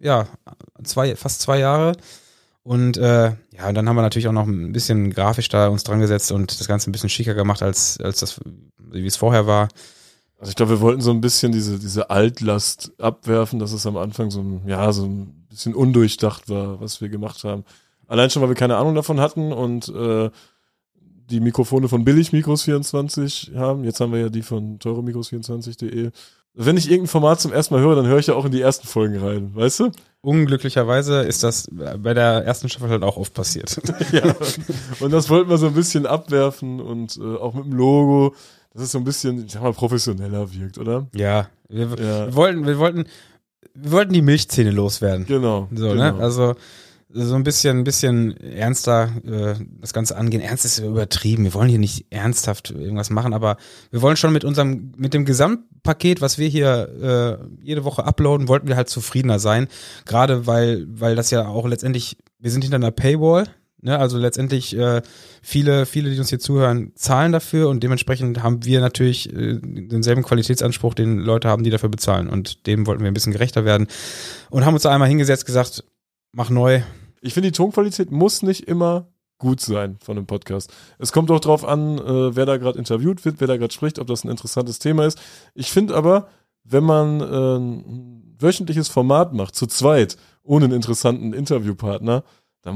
fast 2 Jahre. Und dann haben wir natürlich auch noch ein bisschen grafisch da uns dran gesetzt und das Ganze ein bisschen schicker gemacht, als das, wie es vorher war. Also ich glaube, wir wollten so ein bisschen diese Altlast abwerfen, dass es am Anfang so ein bisschen undurchdacht war, was wir gemacht haben. Allein schon, weil wir keine Ahnung davon hatten und die Mikrofone von Billigmikros24 haben. Jetzt haben wir ja die von teuremikros24.de. Wenn ich irgendein Format zum ersten Mal höre, dann höre ich ja auch in die ersten Folgen rein, weißt du? Unglücklicherweise ist das bei der ersten Staffel halt auch oft passiert. Ja, und das wollten wir so ein bisschen abwerfen und auch mit dem Logo, dass es so ein bisschen, ich sag mal, professioneller wirkt, oder? Ja, wir wollten die Milchzähne loswerden. Genau. So, genau. Ne? Also so ein bisschen ernster das Ganze angehen. Ernst ist übertrieben. Wir wollen hier nicht ernsthaft irgendwas machen, aber wir wollen schon mit dem Gesamtpaket, was wir hier jede Woche uploaden, wollten wir halt zufriedener sein. Gerade weil das ja auch letztendlich, wir sind hinter einer Paywall. Ne, also letztendlich viele, die uns hier zuhören, zahlen dafür und dementsprechend haben wir natürlich denselben Qualitätsanspruch, den Leute haben, die dafür bezahlen und dem wollten wir ein bisschen gerechter werden und haben uns da einmal hingesetzt, gesagt, mach neu. Ich finde, die Tonqualität muss nicht immer gut sein von einem Podcast. Es kommt auch drauf an, wer da gerade interviewt wird, wer da gerade spricht, ob das ein interessantes Thema ist. Ich finde aber, wenn man ein wöchentliches Format macht, zu zweit, ohne einen interessanten Interviewpartner, dann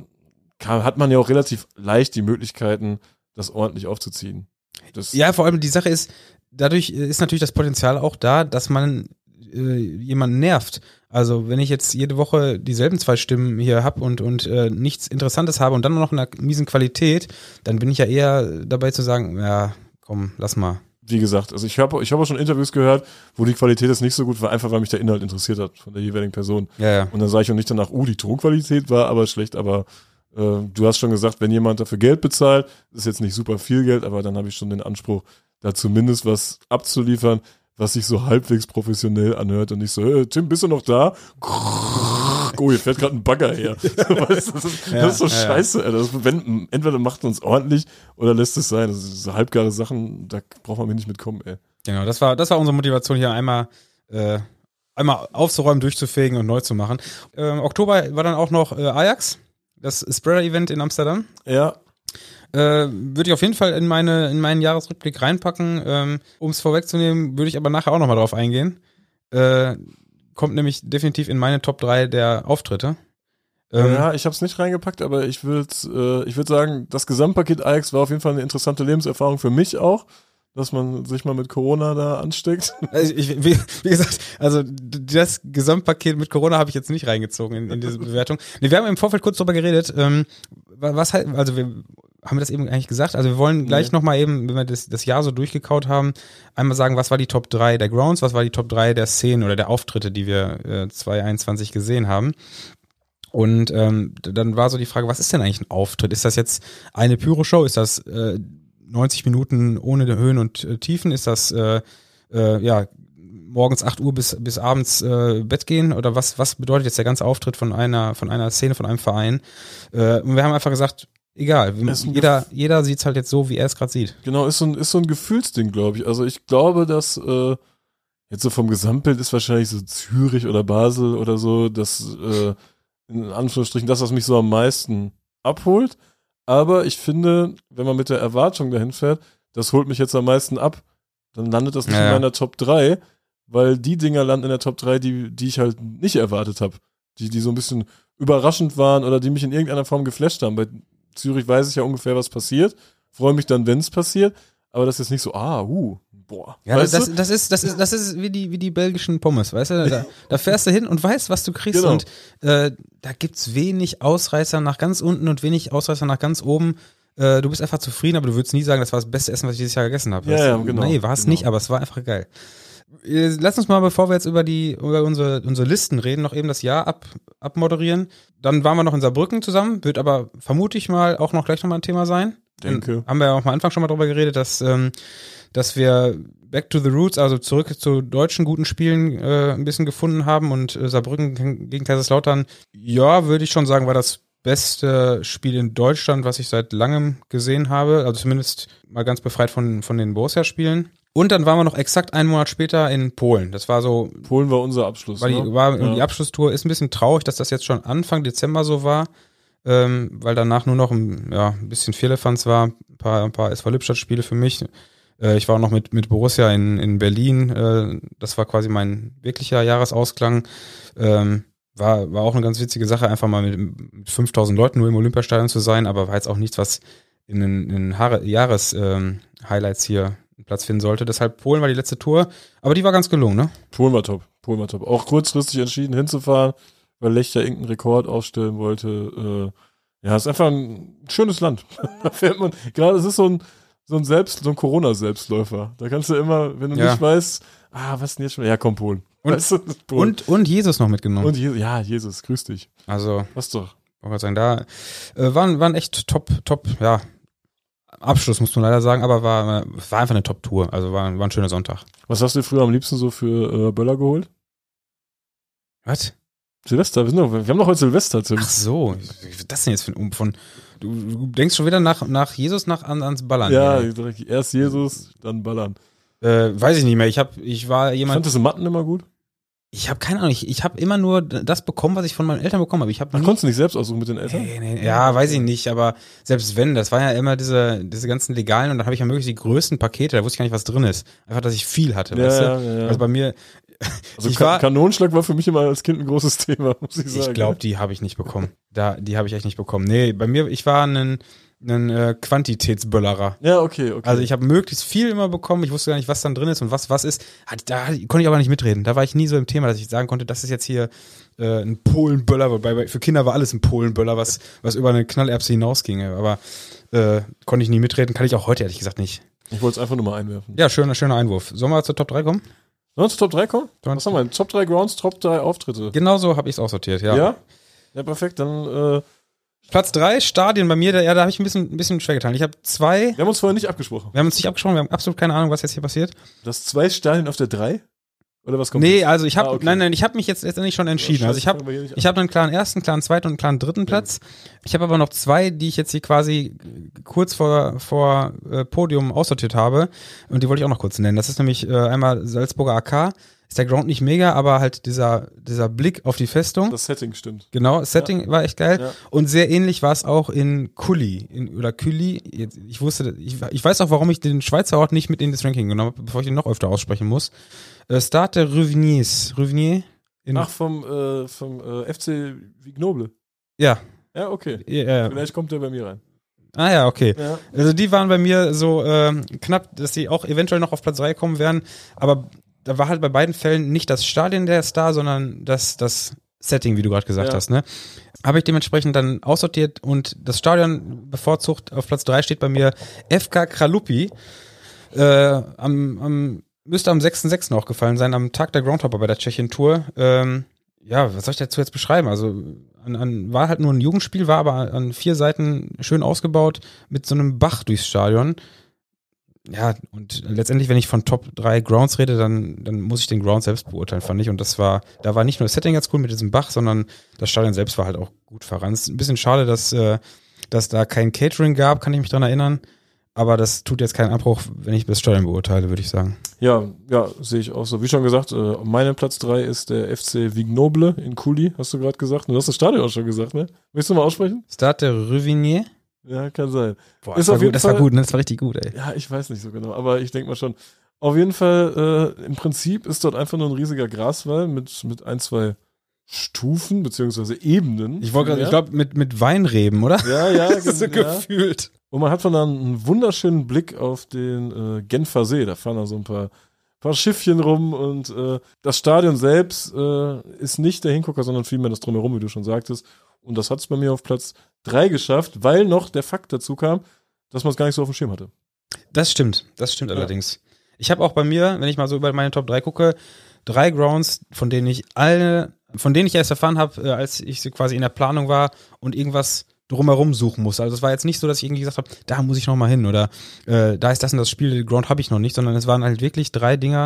hat man ja auch relativ leicht die Möglichkeiten, das ordentlich aufzuziehen. Ja, vor allem die Sache ist, dadurch ist natürlich das Potenzial auch da, dass man jemanden nervt. Also wenn ich jetzt jede Woche dieselben 2 Stimmen hier habe und nichts Interessantes habe und dann noch in einer miesen Qualität, dann bin ich ja eher dabei zu sagen, ja, komm, lass mal. Wie gesagt, also ich hab auch schon Interviews gehört, wo die Qualität jetzt nicht so gut war, einfach weil mich der Inhalt interessiert hat von der jeweiligen Person. Ja. Und dann sage ich auch nicht danach, die Tonqualität war aber schlecht, aber du hast schon gesagt, wenn jemand dafür Geld bezahlt, ist jetzt nicht super viel Geld, aber dann habe ich schon den Anspruch, da zumindest was abzuliefern, was sich so halbwegs professionell anhört und nicht so, Tim, bist du noch da? ach go, hier fährt gerade ein Bagger her. Weißt du, das ist so scheiße, Alter. Entweder macht uns ordentlich oder lässt es sein. Das sind so halbgare Sachen, da braucht man mir nicht mitkommen, ey. Genau, das war unsere Motivation hier einmal aufzuräumen, durchzufegen und neu zu machen. Oktober war dann auch noch Ajax, das Spreader-Event in Amsterdam. Ja. Würde ich auf jeden Fall in meinen Jahresrückblick reinpacken. Um es vorwegzunehmen, würde ich aber nachher auch nochmal drauf eingehen. Kommt nämlich definitiv in meine Top 3 der Auftritte. Ja, ich habe es nicht reingepackt, aber ich würd sagen, das Gesamtpaket Ajax war auf jeden Fall eine interessante Lebenserfahrung für mich auch, dass man sich mal mit Corona da ansteckt. Also wie gesagt, also das Gesamtpaket mit Corona habe ich jetzt nicht reingezogen in diese Bewertung. Nee, wir haben im Vorfeld kurz drüber geredet. Was halt, also haben wir das eben eigentlich gesagt? Also wir wollen gleich nochmal eben, wenn wir das Jahr so durchgekaut haben, einmal sagen, was war die Top 3 der Grounds, was war die Top 3 der Szenen oder der Auftritte, die wir 2021 gesehen haben. Und dann war so die Frage, was ist denn eigentlich ein Auftritt? Ist das jetzt eine Pyro-Show? Ist das 90 Minuten ohne Höhen und Tiefen? Ist das morgens 8 Uhr bis abends Bett gehen? Oder was bedeutet jetzt der ganze Auftritt von einer Szene, von einem Verein? Und wir haben einfach gesagt, egal, jeder sieht's halt jetzt so, wie er es gerade sieht. Genau, ist so ein Gefühlsding, glaube ich. Also ich glaube, dass jetzt so vom Gesamtbild ist wahrscheinlich so Zürich oder Basel oder so, das in Anführungsstrichen das, was mich so am meisten abholt. Aber ich finde, wenn man mit der Erwartung dahin fährt, das holt mich jetzt am meisten ab, dann landet das nicht in meiner Top 3, weil die Dinger landen in der Top 3, die ich halt nicht erwartet habe. Die so ein bisschen überraschend waren oder die mich in irgendeiner Form geflasht haben. Bei Zürich weiß ich ja ungefähr, was passiert. Freue mich dann, wenn es passiert. Aber das ist nicht so, boah. Ja, das ist wie die belgischen Pommes, weißt du? Da fährst du hin und weißt, was du kriegst. Genau. Und da gibt's wenig Ausreißer nach ganz unten und wenig Ausreißer nach ganz oben. Du bist einfach zufrieden, aber du würdest nie sagen, das war das beste Essen, was ich dieses Jahr gegessen habe. Ja, genau. Nee, war es nicht, aber es war einfach geil. Lass uns mal, bevor wir jetzt über unsere Listen reden, noch eben das Jahr abmoderieren. Dann waren wir noch in Saarbrücken zusammen, wird aber vermute ich mal auch noch gleich nochmal ein Thema sein. Denke. Haben wir ja auch am Anfang schon mal drüber geredet, dass wir Back to the Roots, also zurück zu deutschen guten Spielen ein bisschen gefunden haben und Saarbrücken gegen Kaiserslautern, ja, würde ich schon sagen, war das beste Spiel in Deutschland, was ich seit langem gesehen habe, also zumindest mal ganz befreit von den Borussia-Spielen. Und dann waren wir noch exakt einen Monat später in Polen. Das war so. Polen war unser Abschluss. Die Abschlusstour. Ist ein bisschen traurig, dass das jetzt schon Anfang Dezember so war, weil danach nur noch ein bisschen Vierlefanz war. Ein paar SV Lippstadt-Spiele für mich. Ich war auch noch mit Borussia in Berlin. Das war quasi mein wirklicher Jahresausklang. War auch eine ganz witzige Sache, einfach mal mit 5000 Leuten nur im Olympiastadion zu sein, aber war jetzt auch nichts, was in den Jahres-Highlights hier Platz finden sollte. Deshalb Polen war die letzte Tour, aber die war ganz gelungen, ne? Polen war top. Auch kurzfristig entschieden hinzufahren, weil Lech ja irgendeinen Rekord aufstellen wollte. Ist einfach ein schönes Land. Da fährt man, gerade es ist so ein Corona-Selbstläufer. Da kannst du immer, wenn du nicht weißt, was ist denn jetzt schon? Ja, komm, Polen. Und Jesus noch mitgenommen. Und Jesus, grüß dich. Also, was doch. Ich wollte sagen, da waren echt top, Abschluss, muss man leider sagen, aber war einfach eine Top-Tour. Also war ein schöner Sonntag. Was hast du früher am liebsten so für Böller geholt? Was? Silvester, wir haben doch heute Silvester, Tim. Ach so, was ist das denn jetzt von du denkst schon wieder nach Jesus ans Ballern. Ja, direkt erst Jesus, dann Ballern. Weiß ich nicht mehr. Ich war jemand. Fandest du Matten immer gut? Ich habe keine Ahnung, ich habe immer nur das bekommen, was ich von meinen Eltern bekommen habe. Konntest du nicht selbst aussuchen mit den Eltern? Nee, ja, weiß ich nicht, aber selbst wenn, das waren ja immer diese ganzen legalen und dann habe ich ja möglichst die größten Pakete, da wusste ich gar nicht, was drin ist. Einfach, dass ich viel hatte, weißt du? Ja. Also bei mir Kanonenschlag war für mich immer als Kind ein großes Thema, muss ich sagen. Ich glaube, die habe ich nicht bekommen. Die habe ich echt nicht bekommen. Nee, bei mir, ich war ein Quantitätsböllerer. Ja, okay. Also ich habe möglichst viel immer bekommen. Ich wusste gar nicht, was dann drin ist und was ist. Da konnte ich aber nicht mitreden. Da war ich nie so im Thema, dass ich sagen konnte, das ist jetzt hier ein Polenböller. Wobei für Kinder war alles ein Polenböller, was über eine Knallerbse hinausginge. Aber konnte ich nie mitreden. Kann ich auch heute ehrlich gesagt nicht. Ich wollte es einfach nur mal einwerfen. Ja, schöner Einwurf. Sollen wir zur Top 3 kommen? Sollen wir zur Top 3 kommen? Was haben wir? Top 3 Grounds, Top 3 Auftritte. Genau so habe ich es auch sortiert, ja. Ja, perfekt. Dann Platz 3, Stadien bei mir, da habe ich ein bisschen schwer getan. Ich habe 2. Wir haben uns vorher nicht abgesprochen. Wir haben absolut keine Ahnung, was jetzt hier passiert. Du hast 2 Stadien auf der 3? Oder was kommt Nee, jetzt? also ich habe, Okay. nein, ich habe mich jetzt letztendlich schon entschieden. Ja, Also ich scheiße, fangen wir hier habe nicht an. ich hab einen klaren ersten, klaren zweiten und einen klaren dritten Platz. Ich habe aber noch zwei, die ich jetzt hier quasi kurz vor Podium aussortiert habe. Und die wollte ich auch noch kurz nennen. Das ist nämlich einmal Salzburger AK. Ist der Ground nicht mega, aber halt dieser Blick auf die Festung. Das Setting stimmt. Genau, das Setting war echt geil. Ja. Und sehr ähnlich war es auch in Cully oder Cully. Ich weiß auch, warum ich den Schweizer Ort nicht mit in das Ranking genommen habe, bevor ich den noch öfter aussprechen muss. Stade Revenier. Ach, vom FC Vignoble. Ja. Ja, okay. Ja. Vielleicht kommt der bei mir rein. Ah ja, okay. Ja. Also die waren bei mir so knapp, dass die auch eventuell noch auf Platz 3 kommen werden. Aber da war halt bei beiden Fällen nicht das Stadion der Star, sondern das Setting, wie du gerade gesagt hast. Ne? Habe ich dementsprechend dann aussortiert und das Stadion bevorzugt. Auf Platz 3 steht bei mir FK Kralupy. Müsste am 6.6. auch gefallen sein, am Tag der Groundhopper bei der Tschechien-Tour. Ja, was soll ich dazu jetzt beschreiben? Also war halt nur ein Jugendspiel, war aber an 4 Seiten schön ausgebaut mit so einem Bach durchs Stadion. Ja, und letztendlich, wenn ich von Top 3 Grounds rede, dann muss ich den Ground selbst beurteilen, fand ich. Und da war nicht nur das Setting ganz cool mit diesem Bach, sondern das Stadion selbst war halt auch gut verrannt. Es ist ein bisschen schade, dass da kein Catering gab, kann ich mich dran erinnern. Aber das tut jetzt keinen Abbruch, wenn ich das Stadion beurteile, würde ich sagen. Ja, sehe ich auch so. Wie schon gesagt, mein Platz 3 ist der FC Vignoble in Cully, hast du gerade gesagt. Du hast das Stadion auch schon gesagt, ne? Willst du mal aussprechen? Stade Revenier. Ja, kann sein. Boah, Ist das war auf jeden gut, das Fall- war gut, ne? Das war richtig gut, ey. Ja, ich weiß nicht so genau, aber ich denke mal schon. Auf jeden Fall, im Prinzip ist dort einfach nur ein riesiger Graswall mit ein, zwei Stufen, beziehungsweise Ebenen. Ich glaube, mit Weinreben, oder? Ja, So gefühlt. Und man hat von da einen wunderschönen Blick auf den Genfer See. Da fahren da so ein paar Schiffchen rum und das Stadion selbst ist nicht der Hingucker, sondern vielmehr das Drumherum, wie du schon sagtest. Und das hat es bei mir auf Platz 3 geschafft, weil noch der Fakt dazu kam, dass man es gar nicht so auf dem Schirm hatte. Das stimmt allerdings. Ich habe auch bei mir, wenn ich mal so über meine Top 3 gucke, 3 Grounds, von denen ich erst erfahren habe, als ich so quasi in der Planung war und irgendwas drumherum suchen muss. Also es war jetzt nicht so, dass ich irgendwie gesagt habe, da muss ich noch mal hin oder da ist das und das Spiel, Ground habe ich noch nicht, sondern es waren halt wirklich 3 Dinger,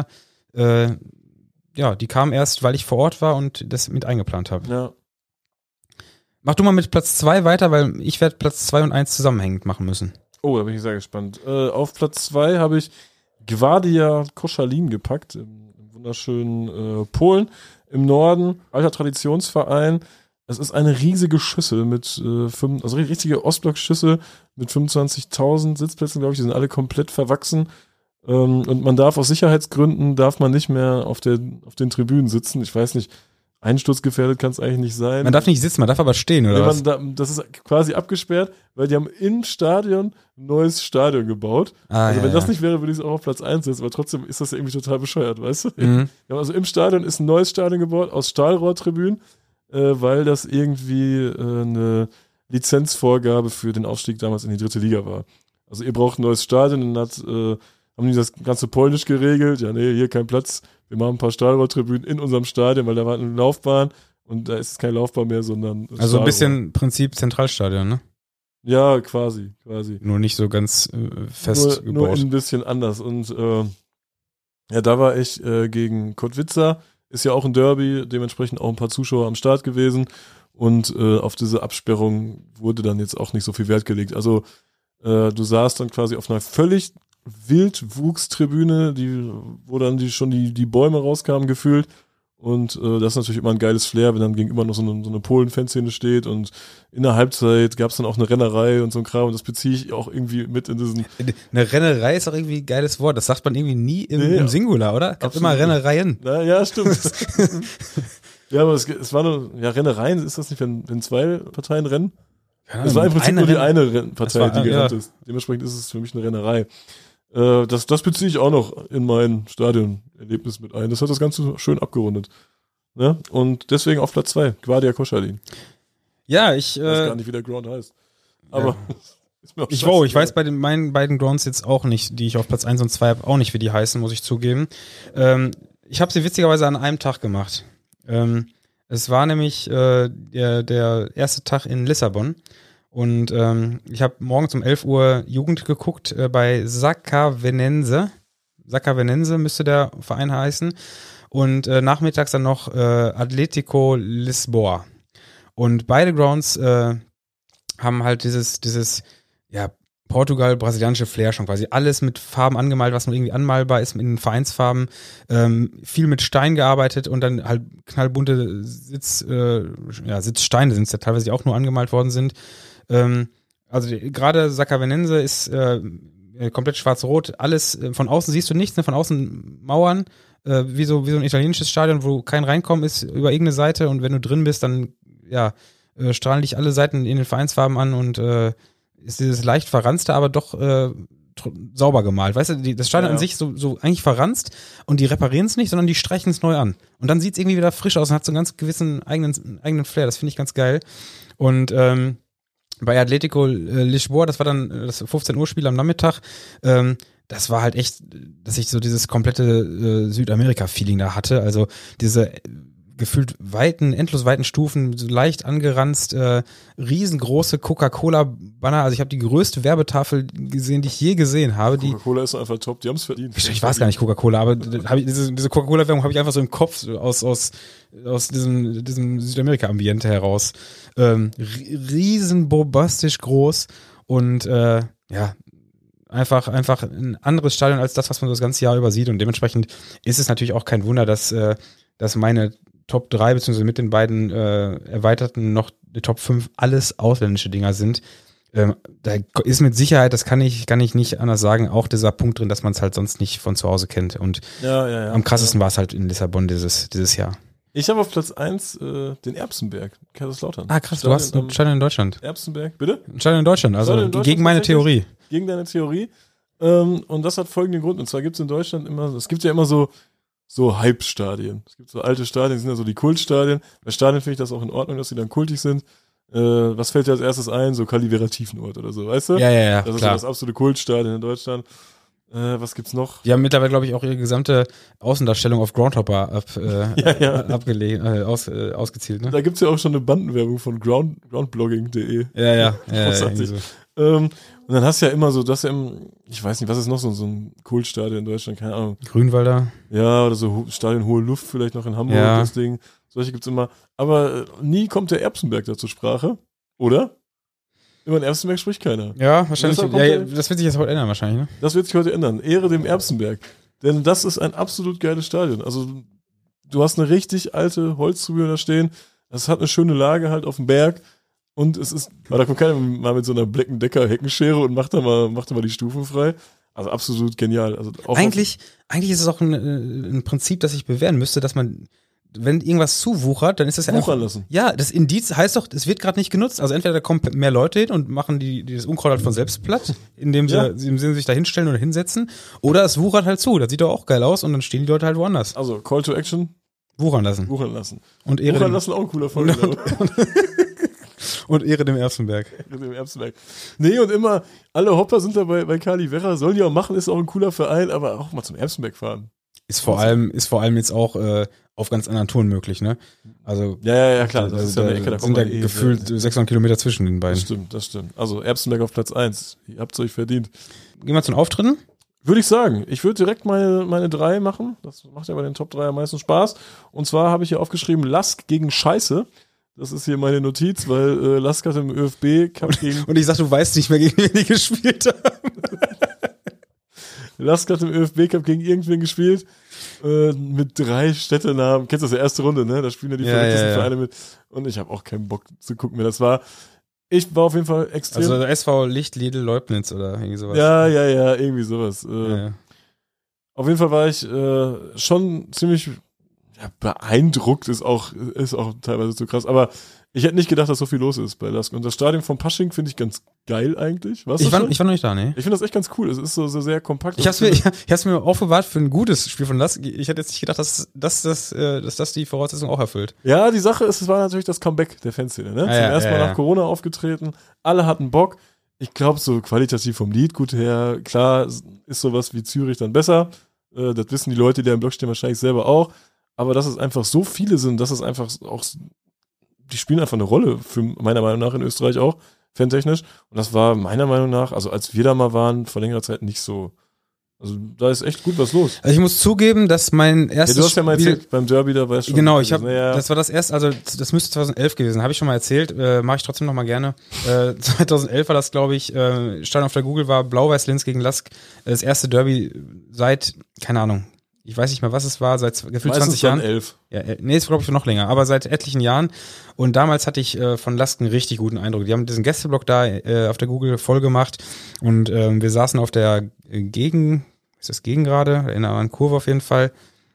die kamen erst, weil ich vor Ort war und das mit eingeplant habe. Ja. Mach du mal mit Platz 2 weiter, weil ich werde Platz 2 und 1 zusammenhängend machen müssen. Oh, da bin ich sehr gespannt. Auf Platz 2 habe ich Gwardia Koszalin gepackt, im wunderschönen Polen im Norden, alter Traditionsverein. Es ist eine riesige Schüssel mit richtige Ostblock-Schüssel mit 25.000 Sitzplätzen, glaube ich, die sind alle komplett verwachsen. Und man darf aus Sicherheitsgründen nicht mehr auf den Tribünen sitzen. Ich weiß nicht, einsturzgefährdet kann es eigentlich nicht sein. Man darf nicht sitzen, man darf aber stehen, oder was? Das ist quasi abgesperrt, weil die haben im Stadion ein neues Stadion gebaut. Also wenn das nicht wäre, würde ich es auch auf Platz 1 setzen, aber trotzdem ist das irgendwie total bescheuert, weißt du? Mhm. Ja, also im Stadion ist ein neues Stadion gebaut aus Stahlrohrtribünen, weil das irgendwie eine Lizenzvorgabe für den Aufstieg damals in die 3. Liga war. Also ihr braucht ein neues Stadion, dann haben die das ganze polnisch geregelt. Ja, nee, hier kein Platz. Wir machen ein paar Stahlrohrtribünen in unserem Stadion, weil da war eine Laufbahn und da ist es kein Laufbahn mehr, sondern also ein bisschen Prinzip Zentralstadion, ne? Ja, quasi. Nur nicht so ganz fest Nur gebaut. ein bisschen anders. Und da war ich gegen Kottwitzer, ist ja auch ein Derby, dementsprechend auch ein paar Zuschauer am Start gewesen. Und auf diese Absperrung wurde dann jetzt auch nicht so viel Wert gelegt. Also du saßt dann quasi auf einer völlig Wildwuchstribüne, wo dann die Bäume rauskamen gefühlt. Und das ist natürlich immer ein geiles Flair, wenn dann gegenüber noch so eine Polen-Fanszene steht und in der Halbzeit gab es dann auch eine Rennerei und so ein Kram und das beziehe ich auch irgendwie mit in diesen... Eine Rennerei ist auch irgendwie ein geiles Wort, das sagt man irgendwie nie im Singular, oder? Gab immer Rennereien. Ja, stimmt. Ja, aber es war nur, Rennereien, ist das nicht, wenn 2 Parteien rennen? Es war im Prinzip nur die eine Partei, die gerannt ist. Dementsprechend ist es für mich eine Rennerei. Das beziehe ich auch noch in mein Stadionerlebnis mit ein. Das hat das Ganze schön abgerundet. Ne? Und deswegen auf Platz 2, Gwardia Koszalin. Ja, Ich weiß gar nicht, wie der Ground heißt. Aber ist mir auch ich weiß bei meinen beiden Grounds jetzt auch nicht, die ich auf Platz 1 und 2 habe, auch nicht, wie die heißen, muss ich zugeben. Ich habe sie witzigerweise an einem Tag gemacht. Es war nämlich der erste Tag in Lissabon. Und ich habe morgens um 11 Uhr Jugend geguckt bei Saccavenense. Saccavenense müsste der Verein heißen. und nachmittags dann noch Atletico Lisboa. Und beide Grounds haben halt dieses Portugal-brasilianische Flair schon quasi. Alles mit Farben angemalt, was nur irgendwie anmalbar ist, in den Vereinsfarben. Viel mit Stein gearbeitet und dann halt knallbunte Sitzsteine sind es ja teilweise, die auch nur angemalt worden sind. Gerade Saccavenense ist komplett schwarz-rot. Alles, von außen siehst du nichts, ne? Von außen Mauern, wie so ein italienisches Stadion, wo kein Reinkommen ist über irgendeine Seite und wenn du drin bist, dann strahlen dich alle Seiten in den Vereinsfarben an und ist dieses leicht verranzte, aber doch sauber gemalt. Weißt du, das Stadion an sich so eigentlich verranzt und die reparieren es nicht, sondern die streichen es neu an. Und dann sieht es irgendwie wieder frisch aus und hat so einen ganz gewissen eigenen Flair. Das finde ich ganz geil. Und bei Atletico Lisboa, das war dann das 15 Uhr Spiel am Nachmittag, das war halt echt, dass ich so dieses komplette Südamerika-Feeling da hatte. Also diese gefühlt endlos weiten Stufen, so leicht angeranzt, riesengroße Coca-Cola-Banner. Also ich habe die größte Werbetafel gesehen, die ich je gesehen habe. Coca-Cola ist einfach top, die haben es verdient. Ich weiß gar nicht Coca-Cola, aber diese Coca-Cola-Werbung habe ich einfach so im Kopf aus diesem Südamerika-Ambiente heraus. Riesen bombastisch groß und einfach ein anderes Stadion als das, was man so das ganze Jahr über sieht und dementsprechend ist es natürlich auch kein Wunder, dass meine Top 3 beziehungsweise mit den beiden erweiterten noch die Top 5 alles ausländische Dinger sind. Da ist mit Sicherheit, das kann ich nicht anders sagen, auch dieser Punkt drin, dass man es halt sonst nicht von zu Hause kennt. Und am krassesten war es halt in Lissabon dieses Jahr. Ich habe auf Platz 1 den Erbsenberg, Kaiserslautern. Ah, krass, du hast ein Stadion in Deutschland. Erbsenberg, bitte? Ein Stadion in Deutschland, also gegen meine Theorie. Gegen deine Theorie. Und das hat folgenden Grund. Und zwar gibt es in Deutschland es gibt ja immer so Hype-Stadien. Es gibt so alte Stadien, die sind ja so die Kultstadien. Bei Stadien finde ich das auch in Ordnung, dass die dann kultig sind. Was fällt dir als erstes ein? So Kalivera Tiefenort oder so, weißt du? Ja, das ist klar. so das absolute Kultstadion in Deutschland. Was gibt's noch? Die haben mittlerweile, glaube ich, auch ihre gesamte Außendarstellung auf Groundhopper ausgezielt. Ne? Da gibt's ja auch schon eine Bandenwerbung von groundblogging.de. Ja. Großartig. Und dann hast du ja immer so, ich weiß nicht, was ist noch so ein Kultstadion in Deutschland, keine Ahnung. Grünwalder. Ja, oder so Stadion Hohe Luft vielleicht noch in Hamburg, das Ding. Solche gibt's immer. Aber nie kommt der Erbsenberg da zur Sprache, oder? Über den Erbsenberg spricht keiner. Ja, wahrscheinlich. Das wird sich jetzt heute ändern, wahrscheinlich, ne? Das wird sich heute ändern. Ehre dem Erbsenberg. Denn das ist ein absolut geiles Stadion. Also, du hast eine richtig alte Holztribüne da stehen. Das hat eine schöne Lage halt auf dem Berg. Und da kommt keiner mal mit so einer Black & Decker Heckenschere und macht da mal die Stufen frei. Also absolut genial. Also eigentlich ist es auch ein Prinzip, das sich bewähren müsste, dass man, wenn irgendwas zuwuchert, dann ist das ja wuchern lassen. Ja, das Indiz heißt doch, es wird gerade nicht genutzt. Also entweder da kommen mehr Leute hin und machen das Unkraut halt von selbst platt, indem sie sich da hinstellen oder hinsetzen. Oder es wuchert halt zu. Das sieht doch auch geil aus und dann stehen die Leute halt woanders. Also Call to Action. Wuchern lassen. Und wuchern lassen auch ein cooler Folge. Und Ehre dem Erbsenberg. Nee, und immer, alle Hopper sind da bei Kalivera, sollen die auch machen, ist auch ein cooler Verein, aber auch mal zum Erbsenberg fahren. Ist vor allem jetzt auch auf ganz anderen Touren möglich, ne? Also ja, klar, das ist ja eine Ecke, da sind ja gefühlt 600 Kilometer zwischen den beiden. Das stimmt. Also Erbsenberg auf Platz 1, ihr habt's euch verdient. Gehen wir zu den Auftritten? Würde ich sagen. Ich würde direkt meine 3 machen. Das macht ja bei den Top 3 am meisten Spaß. Und zwar habe ich hier aufgeschrieben, Lask gegen Scheiße. Das ist hier meine Notiz, weil Lask hat im ÖFB-Cup gegen... Und ich sag, du weißt nicht mehr, gegen wen die gespielt haben. Lask hat im ÖFB-Cup gegen irgendwen gespielt, mit 3 Städtenamen. Kennst du das, die erste Runde, ne? Da spielen ja die verrücktesten Vereine mit. Und ich habe auch keinen Bock zu gucken, wer das war. Ich war auf jeden Fall extrem... Also SV Licht, Lidl, Leubnitz oder irgendwie sowas. Ja, irgendwie sowas. Auf jeden Fall war ich schon ziemlich... Ja, beeindruckt ist auch teilweise zu krass, aber ich hätte nicht gedacht, dass so viel los ist bei Lask. Und das Stadion von Pasching finde ich ganz geil eigentlich. Ich war noch nicht da, ne? Ich finde das echt ganz cool. Es ist so sehr kompakt. Ich hab's mir aufbewahrt für ein gutes Spiel von Lask. Ich hätte jetzt nicht gedacht, dass das die Voraussetzung auch erfüllt. Ja, die Sache ist, es war natürlich das Comeback der Fanszene, ne? Zum ersten Mal nach Corona aufgetreten. Alle hatten Bock. Ich glaube, so qualitativ vom Lied gut her, klar, ist sowas wie Zürich dann besser. Das wissen die Leute, die da im Block stehen, wahrscheinlich selber auch. Aber dass es einfach so viele sind, dass es einfach auch, die spielen einfach eine Rolle, für meiner Meinung nach in Österreich auch, fantechnisch. Und das war meiner Meinung nach, also als wir da mal waren, vor längerer Zeit nicht so Also da ist echt gut was los. Also ich muss zugeben, dass mein erstes du hast ja mal erzählt, beim Derby, da war es schon. Genau, das war das erste, also das müsste 2011 gewesen, habe ich schon mal erzählt, mache ich trotzdem nochmal gerne. 2011 war das, glaube ich, stand auf der Google, war Blau-Weiß-Linz gegen Lask, das erste Derby seit, keine Ahnung, ich weiß nicht mehr, was es war, seit gefühlt 20 Jahren. 11. Ja, nee, ist glaube ich noch länger, aber seit etlichen Jahren. Und damals hatte ich von Lask einen richtig guten Eindruck. Die haben diesen Gästeblock da auf der Google voll gemacht und wir saßen auf der ist das Gegengrade, in einer Kurve auf jeden Fall.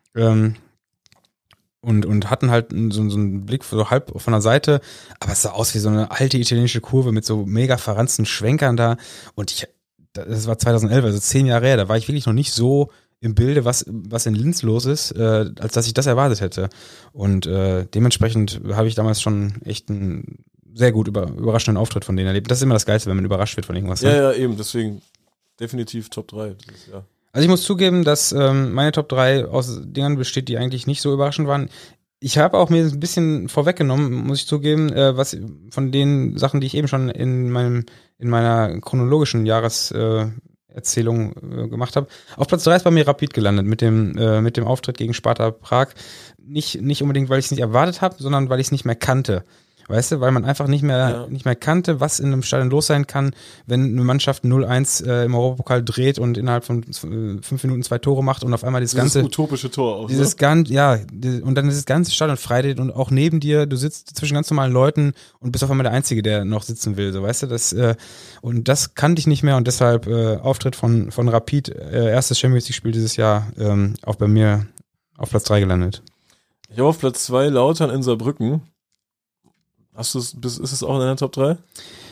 Und hatten halt so einen Blick so halb von der Seite, aber es sah aus wie so eine alte italienische Kurve mit so mega verranzten Schwenkern da. Und das war 2011, also 10 Jahre her, da war ich wirklich noch nicht so im Bilde, was in Linz los ist, als dass ich das erwartet hätte. Und dementsprechend habe ich damals schon echt einen sehr gut überraschenden Auftritt von denen erlebt. Das ist immer das Geilste, wenn man überrascht wird von irgendwas. Ne? Ja, eben, deswegen definitiv Top 3. Ja. Also ich muss zugeben, dass meine Top 3 aus Dingern besteht, die eigentlich nicht so überraschend waren. Ich habe auch mir ein bisschen vorweggenommen, muss ich zugeben, was von den Sachen, die ich eben schon in meiner chronologischen Jahreserzählung gemacht habe. Auf Platz 3 ist bei mir Rapid gelandet mit dem Auftritt gegen Sparta Prag. Nicht unbedingt, weil ich es nicht erwartet habe, sondern weil ich es nicht mehr kannte. Weißt du, weil man einfach nicht mehr kannte, was in einem Stadion los sein kann, wenn eine Mannschaft 0-1 im Europapokal dreht und innerhalb von 5 Minuten 2 Tore macht und auf einmal dieses ganze utopische Tor auch. Und dann dieses ganze Stadion freidreht und auch neben dir, du sitzt zwischen ganz normalen Leuten und bist auf einmal der Einzige, der noch sitzen will, so weißt du, und das kannte ich nicht mehr und deshalb Auftritt von Rapid, erstes Champions League Spiel dieses Jahr, auch bei mir auf Platz 3 gelandet. Ich habe auf Platz 2 Lautern in Saarbrücken. Ist es auch in deiner Top 3?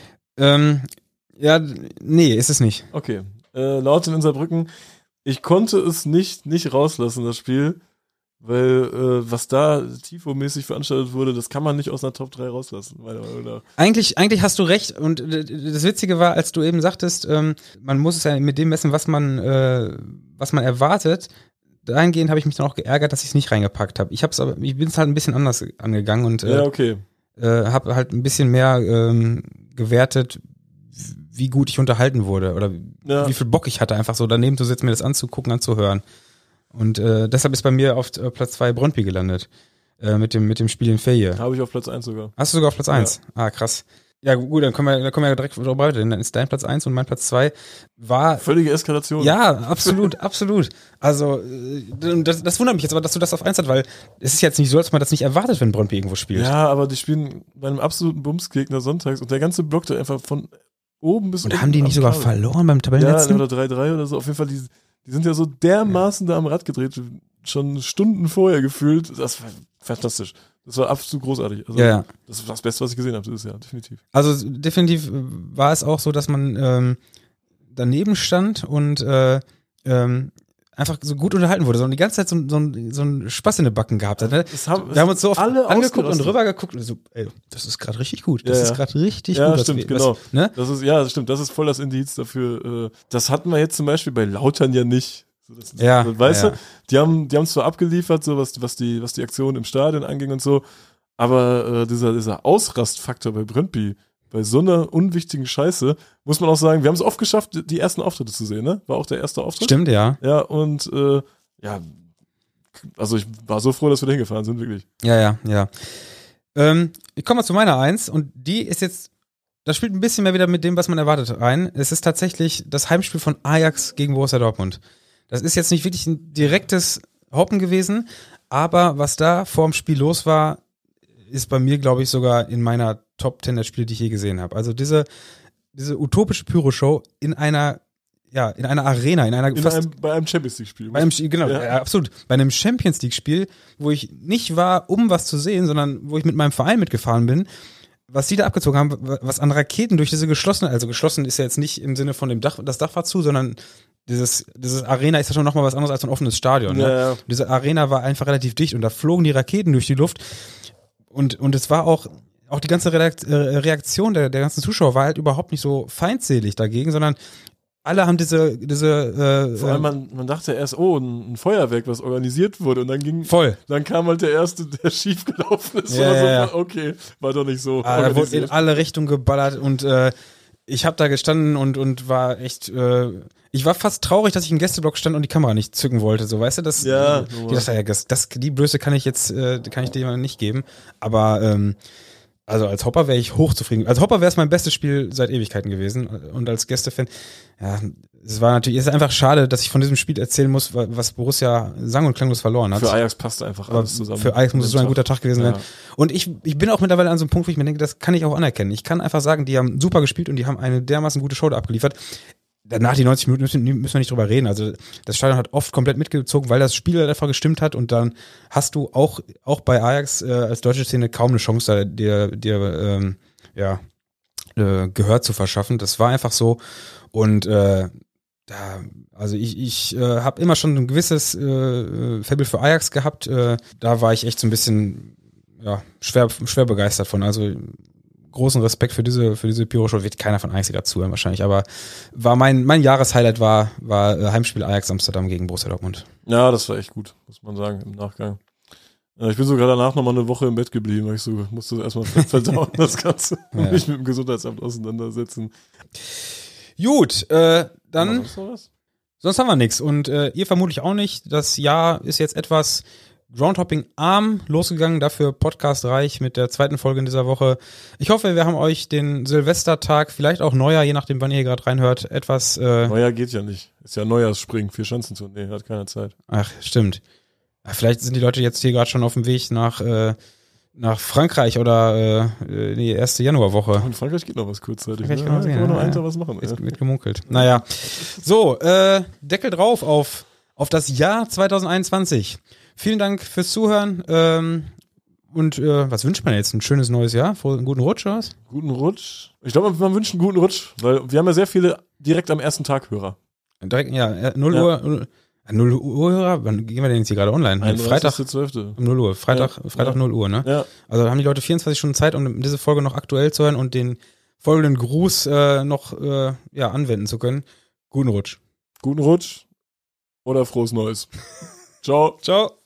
Ja, nee, ist es nicht. Okay. Lautern in Saarbrücken. Ich konnte es nicht rauslassen, das Spiel, weil was da Tifo-mäßig veranstaltet wurde, das kann man nicht aus einer Top 3 rauslassen. Eigentlich hast du recht und das Witzige war, als du eben sagtest, man muss es ja mit dem messen, was man erwartet. Dahingehend habe ich mich dann auch geärgert, dass ich es nicht reingepackt habe. Ich bin es halt ein bisschen anders angegangen und ja, okay. Habe halt ein bisschen mehr gewertet, wie gut ich unterhalten wurde oder wie viel Bock ich hatte, einfach so daneben zu sitzen, mir das anzugucken, anzuhören. Und deshalb ist bei mir auf Platz 2 Brøndby gelandet, mit dem Spiel in Feje. Habe ich auf Platz 1 sogar. Hast du sogar auf Platz 1? Ja. Ah, krass. Ja gut, dann kommen wir ja direkt drüber weiter, denn dann ist dein Platz 1 und mein Platz 2 war... Völlige Eskalation. Ja, absolut, absolut. Also, das wundert mich jetzt aber, dass du das auf 1 hast, weil es ist jetzt nicht so, als man das nicht erwartet, wenn Brøndby irgendwo spielt. Ja, aber die spielen bei einem absoluten Bumsgegner sonntags und der ganze Block da einfach von oben bis unten. Und haben die nicht sogar verloren beim Tabellenletzten? Ja, oder 3-3 oder so. Auf jeden Fall, die sind ja so dermaßen da am Rad gedreht, schon Stunden vorher gefühlt. Das war fantastisch. Das war absolut großartig. Also, ja. Das war das Beste, was ich gesehen habe dieses Jahr, definitiv. Also definitiv war es auch so, dass man daneben stand und einfach so gut unterhalten wurde, sondern die ganze Zeit so einen Spaß in den Backen gehabt hat. Ne? Wir haben uns so oft angeguckt und rüber geguckt und so, ey, das ist gerade richtig gut. Das ist gerade richtig gut. Ja, stimmt, genau. Ne? Das stimmt. Das ist voll das Indiz dafür. Das hatten wir jetzt zum Beispiel bei Lautern ja nicht. Weißt du, die haben zwar abgeliefert, so was die Aktion im Stadion anging und so, aber dieser Ausrastfaktor bei Brøndby, bei so einer unwichtigen Scheiße, muss man auch sagen, wir haben es oft geschafft, die ersten Auftritte zu sehen, ne? War auch der erste Auftritt. Stimmt, ja. Ja, und also ich war so froh, dass wir da hingefahren sind, wirklich. Ja. Ich komme mal zu meiner 1 und die ist jetzt, das spielt ein bisschen mehr wieder mit dem, was man erwartet, rein. Es ist tatsächlich das Heimspiel von Ajax gegen Borussia Dortmund. Das ist jetzt nicht wirklich ein direktes Hoppen gewesen, aber was da vorm Spiel los war, ist bei mir, glaube ich, sogar in meiner Top 10 der Spiele, die ich je gesehen habe. Also diese utopische Pyro-Show in einer Arena, bei einem Champions League-Spiel. Ja, absolut. Bei einem Champions League-Spiel, wo ich nicht war, um was zu sehen, sondern wo ich mit meinem Verein mitgefahren bin, was die da abgezogen haben, was an Raketen durch diese geschlossene, also geschlossen ist ja jetzt nicht im Sinne von dem Dach, das Dach war zu, sondern dieses Arena ist ja schon nochmal was anderes als ein offenes Stadion. Ne? Ja. Diese Arena war einfach relativ dicht und da flogen die Raketen durch die Luft und es war auch die ganze Reaktion der ganzen Zuschauer war halt überhaupt nicht so feindselig dagegen, sondern alle haben diese vor allem man dachte erst, ein Feuerwerk, was organisiert wurde und dann kam halt der erste, der schief gelaufen ist. Ja. Okay, war doch nicht so da wurde in alle Richtungen geballert und ich habe da gestanden und war echt, ich war fast traurig, dass ich im Gästeblock stand und die Kamera nicht zücken wollte, so, weißt du, das, Ja, die Blöße kann ich jetzt, kann ich dir nicht geben, aber, also als Hopper wäre ich hochzufrieden. Als Hopper wäre es mein bestes Spiel seit Ewigkeiten gewesen und als Gästefan, ja, es ist einfach schade, dass ich von diesem Spiel erzählen muss, was Borussia sang- und klanglos verloren hat. Für Ajax passt einfach alles zusammen. Für Ajax muss es so ein guter Tag gewesen sein. Und ich bin auch mittlerweile an so einem Punkt, wo ich mir denke, das kann ich auch anerkennen. Ich kann einfach sagen, die haben super gespielt und die haben eine dermaßen gute Show da abgeliefert. Danach die 90 Minuten müssen wir nicht drüber reden. Also das Stadion hat oft komplett mitgezogen, weil das Spiel einfach gestimmt hat und dann hast du auch bei Ajax als deutsche Szene kaum eine Chance, dir Gehör zu verschaffen. Das war einfach so und also ich habe immer schon ein gewisses Faible für Ajax gehabt. Da war ich echt so ein bisschen schwer begeistert von. Also großen Respekt für diese Pyro-Show. Wird keiner von Ajax dazu hören wahrscheinlich, aber war mein Jahreshighlight war Heimspiel Ajax Amsterdam gegen Borussia Dortmund. Ja, das war echt gut, muss man sagen, im Nachgang. Ich bin sogar danach nochmal eine Woche im Bett geblieben, weil ich so musste erstmal verdauen, das Ganze, und mich mit dem Gesundheitsamt auseinandersetzen. Gut, dann sonst haben wir nichts und ihr vermutlich auch nicht. Das Jahr ist jetzt etwas Groundhopping-arm losgegangen, dafür podcastreich mit der zweiten Folge in dieser Woche. Ich hoffe, wir haben euch den Silvestertag, vielleicht auch Neujahr, je nachdem, wann ihr hier gerade reinhört, etwas... Neujahr geht ja nicht. Ist ja Neujahrsspringen, 4 Schanzen zu nehmen, hat keine Zeit. Ach, stimmt. Vielleicht sind die Leute jetzt hier gerade schon auf dem Weg nach Frankreich oder die erste Januarwoche. In Frankreich geht noch was kurzzeitig. Frankreich kann man noch einen Tag was machen. Wird gemunkelt. Naja. So, Deckel drauf auf das Jahr 2021. Vielen Dank fürs Zuhören. Und was wünscht man jetzt? Ein schönes neues Jahr? Einen guten Rutsch oder was? Guten Rutsch. Ich glaube, man wünscht einen guten Rutsch, weil wir haben ja sehr viele direkt am ersten Tag Hörer. Direkt, 0 Uhr. 0 Uhr Hörer? Wann gehen wir denn jetzt hier gerade online? Freitag 12. um 0 Uhr. Freitag 0 Uhr, ne? Ja. Also haben die Leute 24 Stunden Zeit, um diese Folge noch aktuell zu hören und den folgenden Gruß noch anwenden zu können. Guten Rutsch. Guten Rutsch oder frohes Neues. Ciao. Ciao.